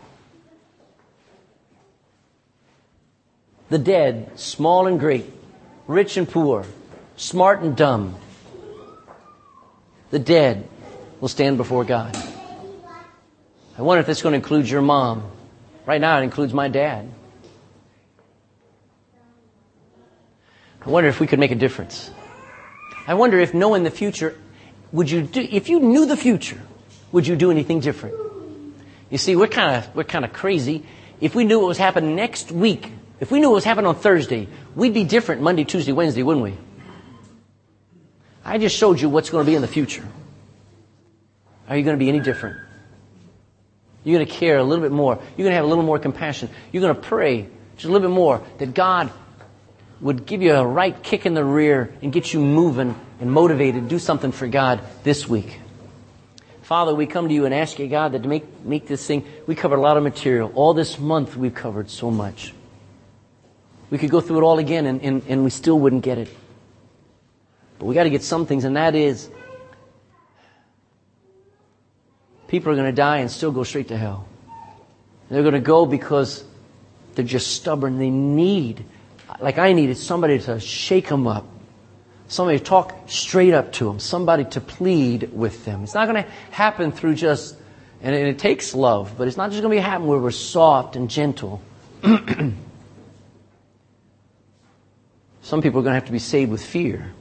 The dead, small and great, rich and poor, smart and dumb. The dead will stand before God. I wonder if this is going to include your mom. Right now it includes my dad. I wonder if we could make a difference. I wonder if knowing the future, would you do, if you knew the future, would you do anything different? You see, we're kind of we're kind of crazy. If we knew what was happening next week, if we knew what was happening on Thursday, we'd be different Monday, Tuesday, Wednesday, wouldn't we? I just showed you what's going to be in the future. Are you going to be any different? You're going to care a little bit more. You're going to have a little more compassion. You're going to pray just a little bit more that God would give you a right kick in the rear and get you moving and motivated to do something for God this week. Father, we come to you and ask you, God, that to make, make this thing, we covered a lot of material. All this month we've covered so much. We could go through it all again and, and, and we still wouldn't get it. But we got to get some things, and that is, people are going to die and still go straight to hell. They're going to go because they're just stubborn. They need, like I needed, somebody to shake them up. Somebody to talk straight up to them. Somebody to plead with them. It's not going to happen through just, and it takes love, but it's not just going to be happen where we're soft and gentle. Some people are going to have to be saved with fear.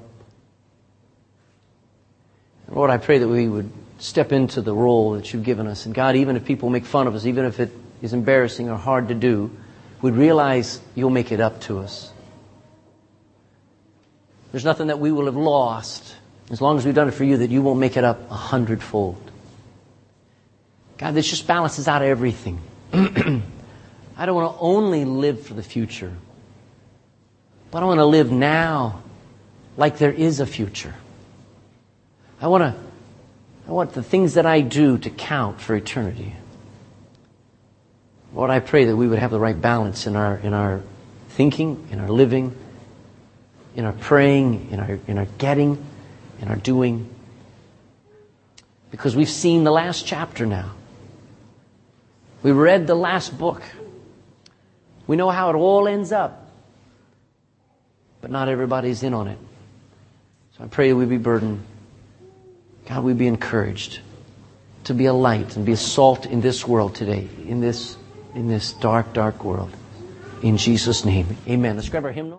Lord, I pray that we would step into the role that you've given us. And God, even if people make fun of us, even if it is embarrassing or hard to do, we'd realize you'll make it up to us. There's nothing that we will have lost, as long as we've done it for you, that you won't make it up a hundredfold. God, this just balances out everything. I don't want to only live for the future, but I want to live now like there is a future. I want to, I want the things that I do to count for eternity. Lord, I pray that we would have the right balance in our in our thinking, in our living, in our praying, in our in our getting, in our doing. Because we've seen the last chapter now. We read the last book. We know how it all ends up. But not everybody's in on it. So I pray that we be burdened. God, we be encouraged to be a light and be a salt in this world today, in this in this dark, dark world. In Jesus' name, amen. Let's grab our hymnal.